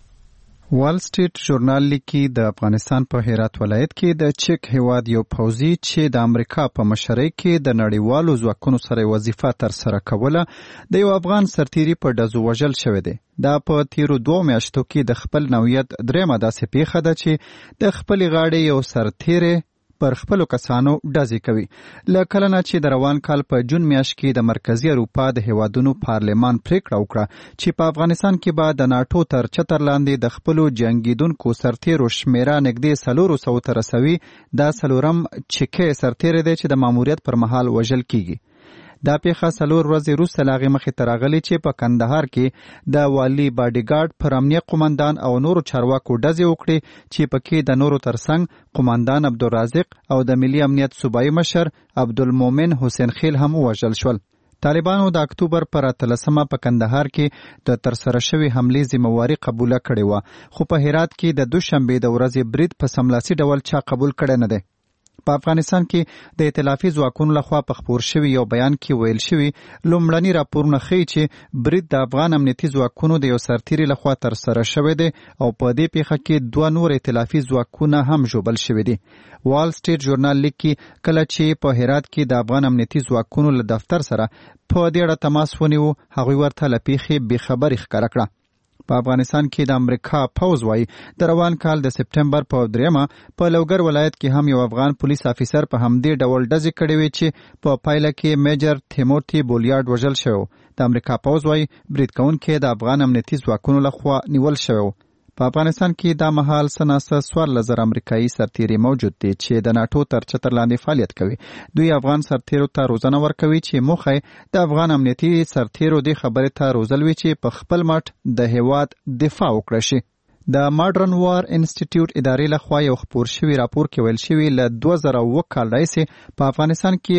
وال سټریټ ژورنال لیکي د افغانستان په هرات ولایت کې د چک هیواد یو پوځي چې د امریکا په مشرۍ کې د نړیوالو ځواکونو سره وظیفه تر سره کوله د یو افغان سرتیري په ډزو وژل شوی دی. دا په تیرو 2 میاشتو کې د خپل نوعیت درېمه داسې پیښه ده چې د خپل غاړې یو سرتیری پر خپلو کسانو ډزې کوي. له کله نه چې د روان کال په جون میاشت کې د مرکزی اروپا د هیوادونو پارلمان پریکړه وکړه چې په افغانستان کې به د ناټو تر چتر لاندې د خپلو جنگیدونکو سرتیرو شمیره نږدې 400 ته رسوي، دا څلورم چکه سرتیری دی چې د ماموریت پر مهال وژل کیږي. دا پیښه 4 ورځې وروسته له هغې مخې ته راغلې چې په کندهار کې د والي باډیګارډ پر امنیه قومندان او نورو چارواکو ډزې وکړې چې پکې د نورو ترڅنګ قومندان عبدالرازق او د ملي امنیت صوبایي مشر عبدالمومن حسین خیل هم ووژل شول. طالبانو د اکتوبر پر 13 په کندهار کې د ترسره شوې حملې ذمہواري قبوله کړې وه، خو په هرات کې د دوشنبې د ورځې برید په سملاسي ډول چا قبول کړی نه دی. په افغانستان کې د ائتلافي ځواکونو لخوا په خپور شوي یو بیان کې ویل شوي لومړني راپورونه ښیي چې برید د افغان امنیتي ځواکونو د یو سرتیري لخوا ترسره شوی دی او په دې پیښه کې 2 نور ائتلافي ځواکونه هم ژوبل شوي دي. وال سټریټ ژورنال لیکي کله چې په هرات کې د افغان امنیتي ځواکونو له دفتر سره په دې اړه تماس ونیو، هغوی ورته له پیښې بېخبري ښکاره کړه. په افغانستان کې د امریکا پوځ وایي د روان کال د سپټمبر په 3 په لوګر ولایت کې هم یو افغان پولیس افیسر په همدې ډول ډزې کړې وې چې په پایله کې میجر تیمورتی بولیارډ وژل شوی. د امریکا پوځ وایي برید کوونکی د افغان امنیتي ځواکونو لخوا نیول شوی. په افغانستان کې دا مهال سناسه 14,000 امریکایي سرتیري موجود دي چې د ناټو تر چتر لاندې فعالیت کوي. دوی افغان سرتیرو ته روزنه ورکوي چې موخه د افغان امنیتي سرتیرو د خبرې ته روزل وي چې په خپل مټ د هیواد دفاع وکړي شي. د ماډرن وار انسټیټیوټ ادارې لخوا یو خپور شوی راپور کې ویل شوی له 2009 کال راهیسې په افغانستان کې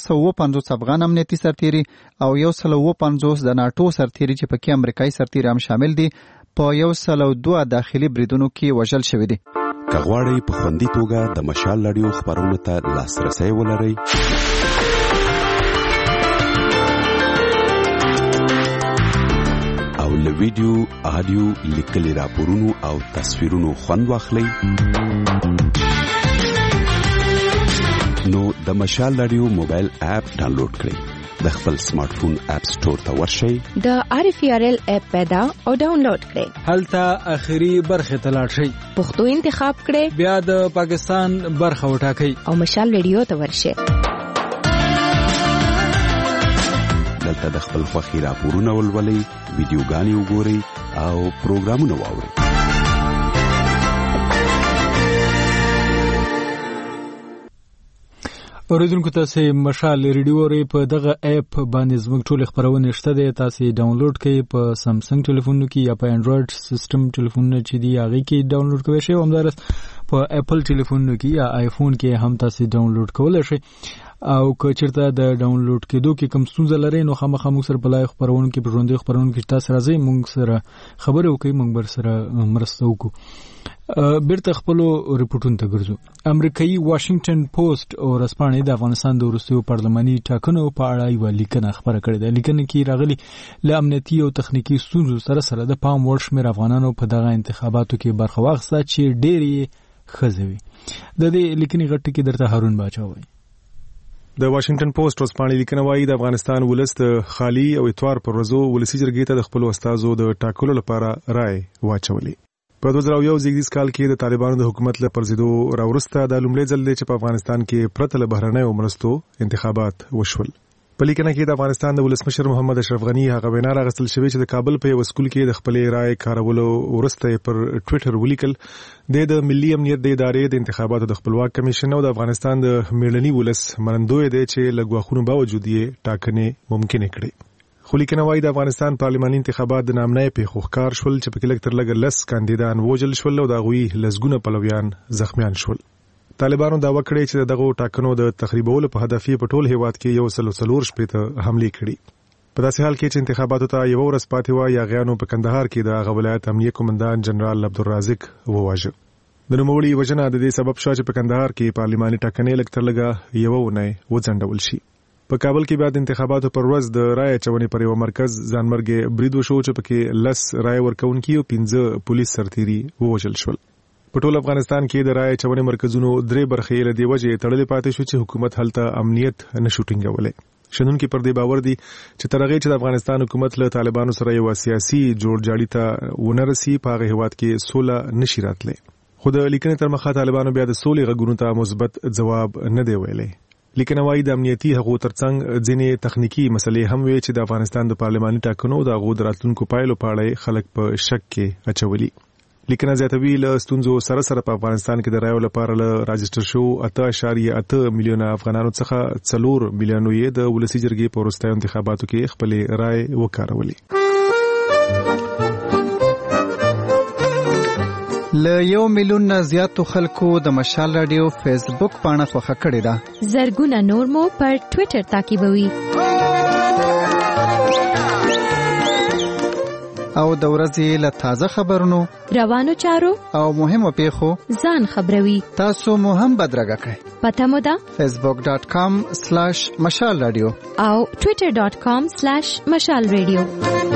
550 افغان امنیتي سرتیري او 150 د ناټو سرتیري چې پکې امریکایي سرتیري هم شامل دي په 102 داخلي بریدونو کې وژل شوی دي. که غواړئ په خوندي توګه د مشال رادیو خبرونو ته لاسرسی ولرئ او له ویډیو، آډیو، لیکلي راپورونو او تصویرونو خوند واخلئ نو د مشال رادیو موبایل اپ ډاونلوډ کړئ. د خپل سمارټ فون اپ سٹور ته ورشئ، د RFRL اپ پیدا او ډاونلوډ کړئ. هلته اخري برخه ته لاړ شئ، پښتو انتخاب کړئ، بیا د پاکستان برخه وټاکئ او مشال ریډیو ته ورشئ. دلته د خپل خوښي راپورونه ولولئ، ویډیوګانې وګورئ او پروګرامونه واورئ. اوریدونکو تاسو مشال ریډیو ری په دغه اپ باندې زموږ ټول خبرونه شته دي، تاسو ډاونلوډ کړئ په سامسنګ ټلیفونونو کې یا په انډراید سیستم ټلیفونونو چې دی هغه کې ډاونلوډ کوئ شئ، همدارس په اپل ټلیفونونو کې یا آیفون کې هم تاسو ډاونلوډ کولای شئ. او که چیرته د ډاونلوډ کېدو کې کوم ستونزه لرئ نو خامخا موږ سره په لایو خبرونو کې په ژوندۍ خبرونو کې تاسو راځئ، موږ سره خبرې وکړئ، موږ بر سره مرسته وکړو. بیرته خپل ریپورتونو ته ګرځو. امریکایي واشنگټن پوسټ او رسپانې د افغانستان د وروستیو پارلماني ټاکنو په اړه یو لیکنه خبره کړې ده. لیکنه کې راغلي له امنیتي او تخنیکی ستونزو سره د پام وړ شمېر افغانانو په دغه انتخاباتو کې برخه واخیسته چې ډېرې ښځې وي. د دې لیکنې غټ ټکی درته هارون باچا وایي. د واشنگټن پوسټ ورځپاڼې لیکنه وايي د افغانستان ولس د خالی او اتوار پر ورځو ولسی جرګې ته د خپل استادو د ټاکلو لپاره رائے واچولې. په 2001 زیږدیز کال کې د طالبانو د حکومت له پرځېدو راوروسته د لومړي ځل دی چې په افغانستان کې پرته له بهرنیو مرستو انتخابات وشول. په لیکنه کې د افغانستان د ولسمشر محمد اشرف غنی هغه وینا راغستل شوې چې د کابل په یو سکول کې د خپلې رائے کارولو وروسته پر ټوئیټر ولیکل د ملي امنیت د ادارې د انتخاباتو د خپلواک کمیشن او د افغانستان د میړني ولس منندوی دی چې له ګواښونو باوجود یې ټاکنې ممکن کړي. خو لیکنه وايي د افغانستان پارلماني انتخابات د نامنای پیښو ښکار شول چې پکې لږ تر لږه 10 کاندیدان وژل شول او د هغوی لسګونه پلویان زخمیان شول. طالبانو دعوا کړې چې دغه ټاکنو د تخریبولو په هدف په ټول هیواد کې 140 شپېته حملې کړي. په داسې حال کې چې انتخاباتو ته یو ورځ پاتې وه یاغیانو په کندهار کې د هغه ولایت امنیه قومندان جنرال عبدالرازق وواژه. د نوموړي وژنه د دې سبب شوه چې په کندهار کې پارلماني ټاکنې لږ تر لږه یوه اونۍ وځنډول شي. په کابل کې بیا د انتخاباتو پر ورځ د رایې اچونې پر یو مرکز ځانمرګي برید وشو چې پکې 10 رایې ورکوونکي او 15 پولیس سرتیري ووژل شول. په ټول افغانستان کې د رایې اچونې مرکزونو 3 برخې له دې وجې تړلې پاتې شو چې حکومت هلته امنیت نشو ټینګولی. شنونکي پر دې باور دي چې تر هغې چې د افغانستان حکومت له طالبانو سره یو سیاسي جوړجاړي ته ونه رسي په هغه هیواد کې سوله نشي راتلی. خو د لیکنې تر مخه طالبانو بیا د سولې غږونو ته مثبت ځواب نه دی ویلی. لیکنه وايي د امنیتي حقوقو ترڅنګ ځینې تخنیکی مسلې هم وي چې د افغانستان د پارلماني ټاکنو د هغو د راتلونکو پایلو په اړه خلک په شک کې اچولي. لیکنه زیاتوي له ستونزو سره سره په افغانستان کې د رایو لپاره له راجسټر شو 8.8 میلیونه افغانانو څخه 4 میلیونو یې د ولسي جرګې په وروستیو انتخاباتو کې خپلې رای وکارولې. له 1 میلیون نه زیاتو خلکو د مشال رادیو فیسبوک پاڼه خوښه کړې ده. زرګونه نور مو پر ټوئیټر تعقیبوي. او د ورځې له تازه خبرونو، روانو چارو او مهمو پیښو ځان خبروي. تاسو مو هم بدرګه کړئ. پته مو ده facebook.com/مشال رادیو او twitter.com/مشال رادیو.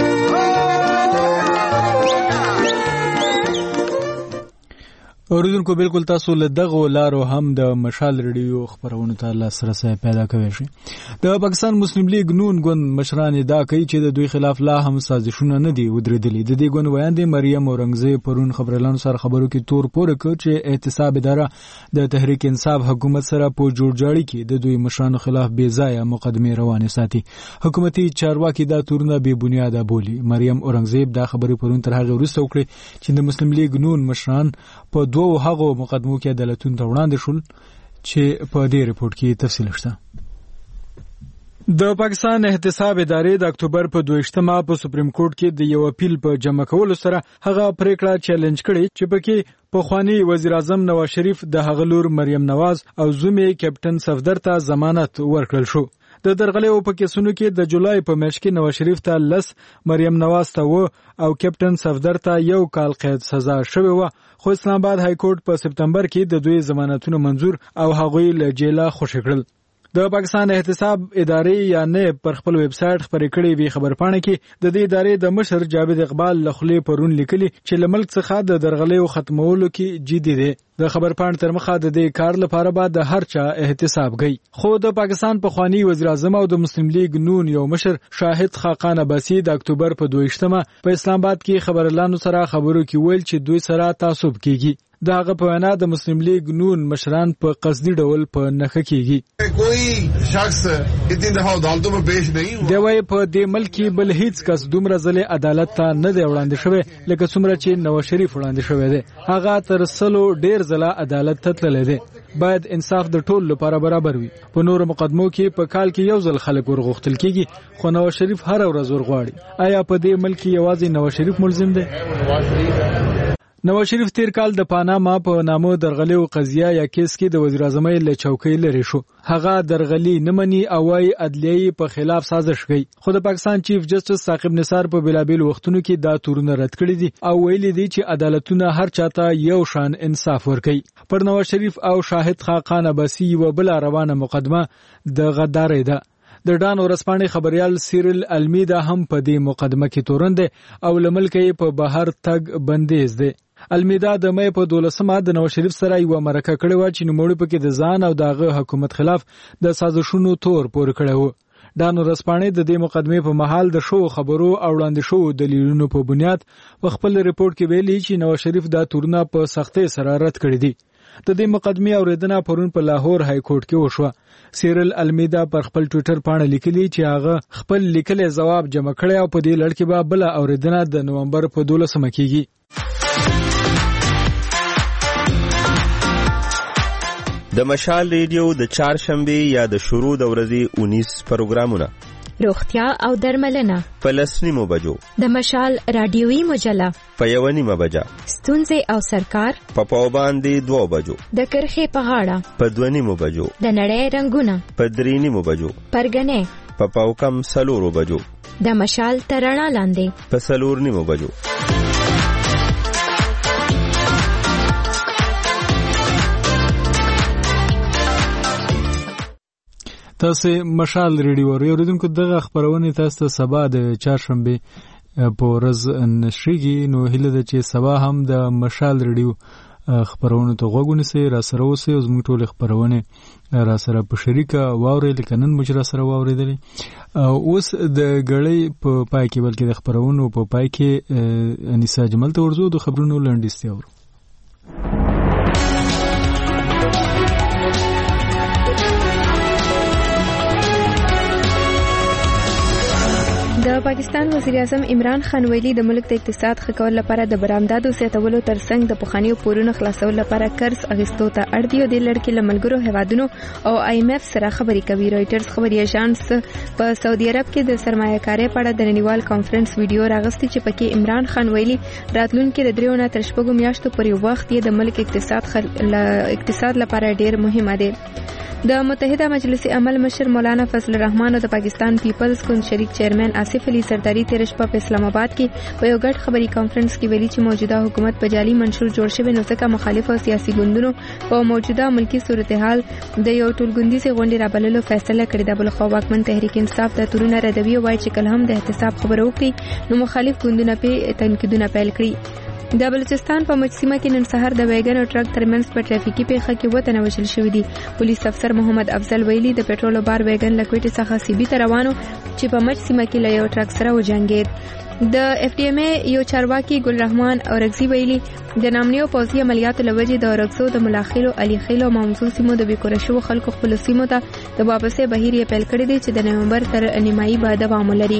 اوریدونکو بالکل تاسو له دغه لارو هم د مشال رادیو خبرونو ته لاسرسي پیدا کوئ شئ. د پاکستان مسلم لیگ نون ګوند مشران دا کوي چې د دوی خلاف لا هم سازشونه نه دي ودرېدلي. د دې ګوند ویاند مریم اورنګزیب پرون خبرلانو سره خبرو کې تور پوره کړ چې احتساب اداره د تحریک انصاف حکومت سره په جوړجاړي کې د دوی مشرانو خلاف بې ځایه مقدمې روانې ساتي. حکومتي چارواکي دا تورونه بې بنیاده بولي. مریم اورنګزیب دا خبرې پرون تر هغه وروسته وکړې چې د مسلم لیگ نون مشران په دوه هغه مقدمو کې عدالتونو ته وړاندې شول چې په دې ریپورت کې تفصیل شته. د پاکستان احتساب ادارې د اکتوبر په 22مه په سپریم کورټ کې د یو اپیل په جمع کولو سره هغه پریکړه چیلنج کړي چې پکې پخوانی وزیر اعظم نواز شریف د هغه لور مریم نواز او زومي کیپټن صفدر ته ضمانت ورکړل شو. د درغلې په کیسونو کې د جولای په میاشت کې نواز شریف ته 10 مریم نواز ته او کیپټن صفدر ته 1 کال قید سزا شوی و. خو اسلام آباد های کورټ په سپتمبر کې د دوی ضمانتونه منظور او هغوی له جیله خوشی کړل. د پاکستان احتساب ادارې یا نه پر خپل ویب سټ خبرې کړې وی خبرپاڼه کې د دې ادارې د مشر جاوید اقبال لخلې پرون لیکلي چې لملک څخه د درغلې ختمولو کې جدي دي. د خبرپاڼې تر مخه د دې کار لپاره بعد د هر چا احتساب گئی. خو د پاکستان پخوانی وزیر اعظم او د مسلم لیگ نون یو مشر شاهد خاقان عباسی د اکتوبر په 22مه په اسلام آباد کې خبرلانو سره خبرو کې ویل چې دوی سره تعصب کیږي. دا هغه په وینا د مسلم لیگ نون مشران په قصدي ډول په نخښه کیږي. کوئی شخص اتنی دفعہ عدالتوں میں پیش نہیں ہوا. دی وای په دې ملک بل هیڅ کس دومره ځله عدالت ته نه دی وړاندې شوی لکه څومره چې نواز شریف وړاندې شوی دی. هغه تر سلو ډیر ځله عدالت ته تللی دی. باید انصاف د ټول لپاره برابر وي. په نورو مقدمو کې په کال کې یو ځل خلک ورغوښتل کیږي خو نواز شریف هر ورځ ورغواړي. آیا په دې ملک یوازې نواز شریف ملزم دی؟ نواز شریف تیر کال د پاناما په نامو درغلې قضیه یا کیس کې د وزیر اعظم له چوکۍ لري شو. هغه درغلي نه مني او وايي عدلیه په خلاف سازش کوي. خو د پاکستان چیف جسټس ثاقب نثار په بلابل وختونو کې دا تورونه رد کړی دي او ویلي دي چې عدالتونه هر چاته یو شان انصاف ورکوي. پر نواز شریف او شاهد خاقان عباسی و بل روانه مقدمه د غدارۍ ده. د ډان ورسپانې خبريال سیرل المیدا هم په دې مقدمه کې تورنده او لملکې په بهر تګ بندیز ده. المیدا د مې په 12مه د نواز شریف سره یو مرکه کړې و چې نوموړي پکې د ځان او دغه حکومت خلاف د سازشونو تور پور کړو. دا نو رسپانې د دې مقدمې په محل د شو خبرو او وړاندې شو دلیلونو په بنیاد په خپل ریپورت کې ویلي چې نواز شریف دا تورونه په سختۍ سره رد کړی دي. د دې مقدمې اوریدنه پرون په لاهور های کورټ کې وشوه. سیرل المیدا پر خپل ټوئیټر باندې لیکلي چې هغه خپل لیکلي ځواب جمع کړی او په دې لړ کې به بل اوریدنه د نومبر په 12 کېږي. د مشال ریډیو د چهارشنبه یا د شروع د ورځې 19 پروګرامونه، روغتیا او درملنه په 10 بجو، د مشال رادیوي مجله په 1 بجه، ستونزې او سرکار په پاوباندې 2 بجو، د کرخې په غاړه په 2 بجو، د نړۍ رنگونه په 3 بجو، پرګنې په پاوکم 4 بجو، د مشال ترڼا لاندې په 4 بجو. تاسو مشال ریډیو اوریدونکو دغه خبرونه تاسو ته سبا د چهارشنبه په ورځ نشریږي. نو هیله ده چې سبا هم د مشال ریډیو خبرونه ته غوږ ونیسئ، را سره اوسئ او زموږ ټولې خبرونه را سره په شریکه واورئ لکه نن موږ را سره واورېدلې. اوس د ګړۍ په پای کې بلکې د خبرونو په پای کې انیسا جمل ته ورځو د خبرونو لنډیستې اورو. د پاکستان وزیر اعظم عمران خان ویلي د ملک د اقتصاد ښه کولو لپاره د برآمداتو زیاتولو ترڅنګ د پخوانیو پورونو خلاصولو لپاره قرض اخیستو ته اړ دی او د لړ کې له ملګرو هیوادونو او IMF سره خبرې کوي. رويټرز خبري اژانس په سعودي عرب کې د سرمایه‌کارۍ په اړه د نړیوال کانفرنس ویډیو راغستې چې پکې عمران خان ویلي راتلونکي د 3 نه تر 6 میاشتو پورې وخت یې د ملک اقتصاد لپاره ډیر مهم دی. د متحده مجلس عمل مشر مولانا فضل الرحمن او د پاکستان پیپلز ګوند شریک چیرمن آصف علي زرداری تیر شپه په اسلام آباد کې په یو ګډ خبري کانفرنس کې ویلي چې موجوده حکومت په جعلي منشور جوړ شوی نو ځکه مخالف او سیاسي ګوندونو په موجوده ملکی صورتحال د یو ټولګوندیزې غونډې رابللو فیصله کړې ده. بل خو واکمن تحریک انصاف د تورونه ردوي وایي چې کله هم د احتساب خبره وکړي نو مخالف ګوندونه په تنقیدونه پیل کړي. د بلوچستان په مجسمه کې نن سحر د ویګن او ټرک ترمنځ په ټرافیکي پیښه کې وته وژل شوی دی. پولیس افسر محمد افضل ویلي د پېټرول بار ویګن لکوټي څخه سیبي ته روانو چې په مجسمه کې له یو ټرک سره وجنګید. د FDMA یو چارواکي ګل رحمان اورغزي ویلي د نامنیو پوځي عملیاتو لوجې د اورغزو د ملاخیلو علي خیلو موضوع سیمو د بیکورشو خلکو خپل سیمو ته د واپسې بهیر یې پیل کړی دی چې د نومبر تر نیمایي به دوام ولري.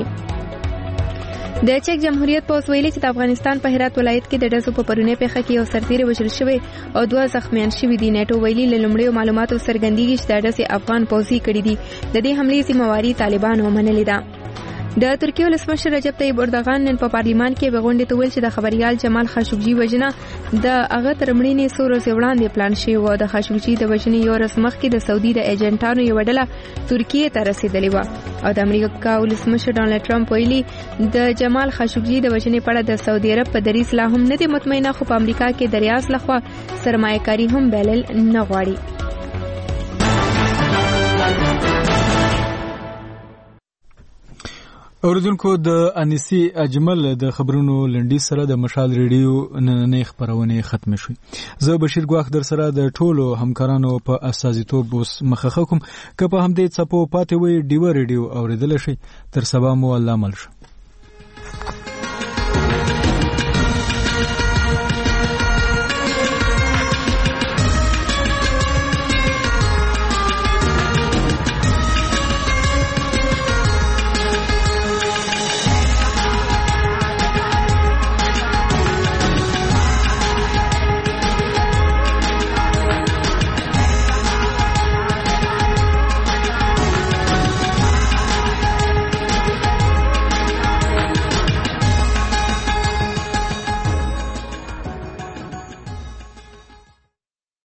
د چک جمهوریت پولیس ویلي چې د افغانستان په هرات ولایت کې د ډزو په پرونی پیښه کې یو سرتیری وژل شوی او 2 زخمیان شوي دي. نیټو ویلي له لومړیو معلوماتو څرګندېږي چې د ډزې افغان پوځي کړي دي. د دې حملې ذمہواري طالبانو منلې ده. د ترکیې ولسمشر رجب طیب اردوغان نن په پارلیمان کې غونډې ته ویل چې د خبريال جمال خاشقجي وژنه د هغه ترمړینې څو ورځې وړاندې پلان شوی و. د خاشقجي د وژنې یو ورځ مخکې د سعودي د ایجنټانو یو ډله ترکیې ته رسیدلې و او د امریکا ولسمشر ډونالد ټرمپ ویلي د جمال خاشقجي د وژنې په اړه د سعودي عرب په دریځ لا هم نه دی مطمئنه، خو په امریکا کې د ریاض لخوا سرمایه‌کاري هم بلل نه غواړي. اوریدونکو د انیسی اجمل د خبرونو لنډی سره د مشال ریډیو نننۍ خبرونه ختم شوې. زه بشیر ګواخ در سره د ټولو همکارانو په استازیتوب اوس مخه کوم. که په همدې څپو پاتې وي ډیو ریډیو اوریدل شي. تر سبا مو الله مل شي.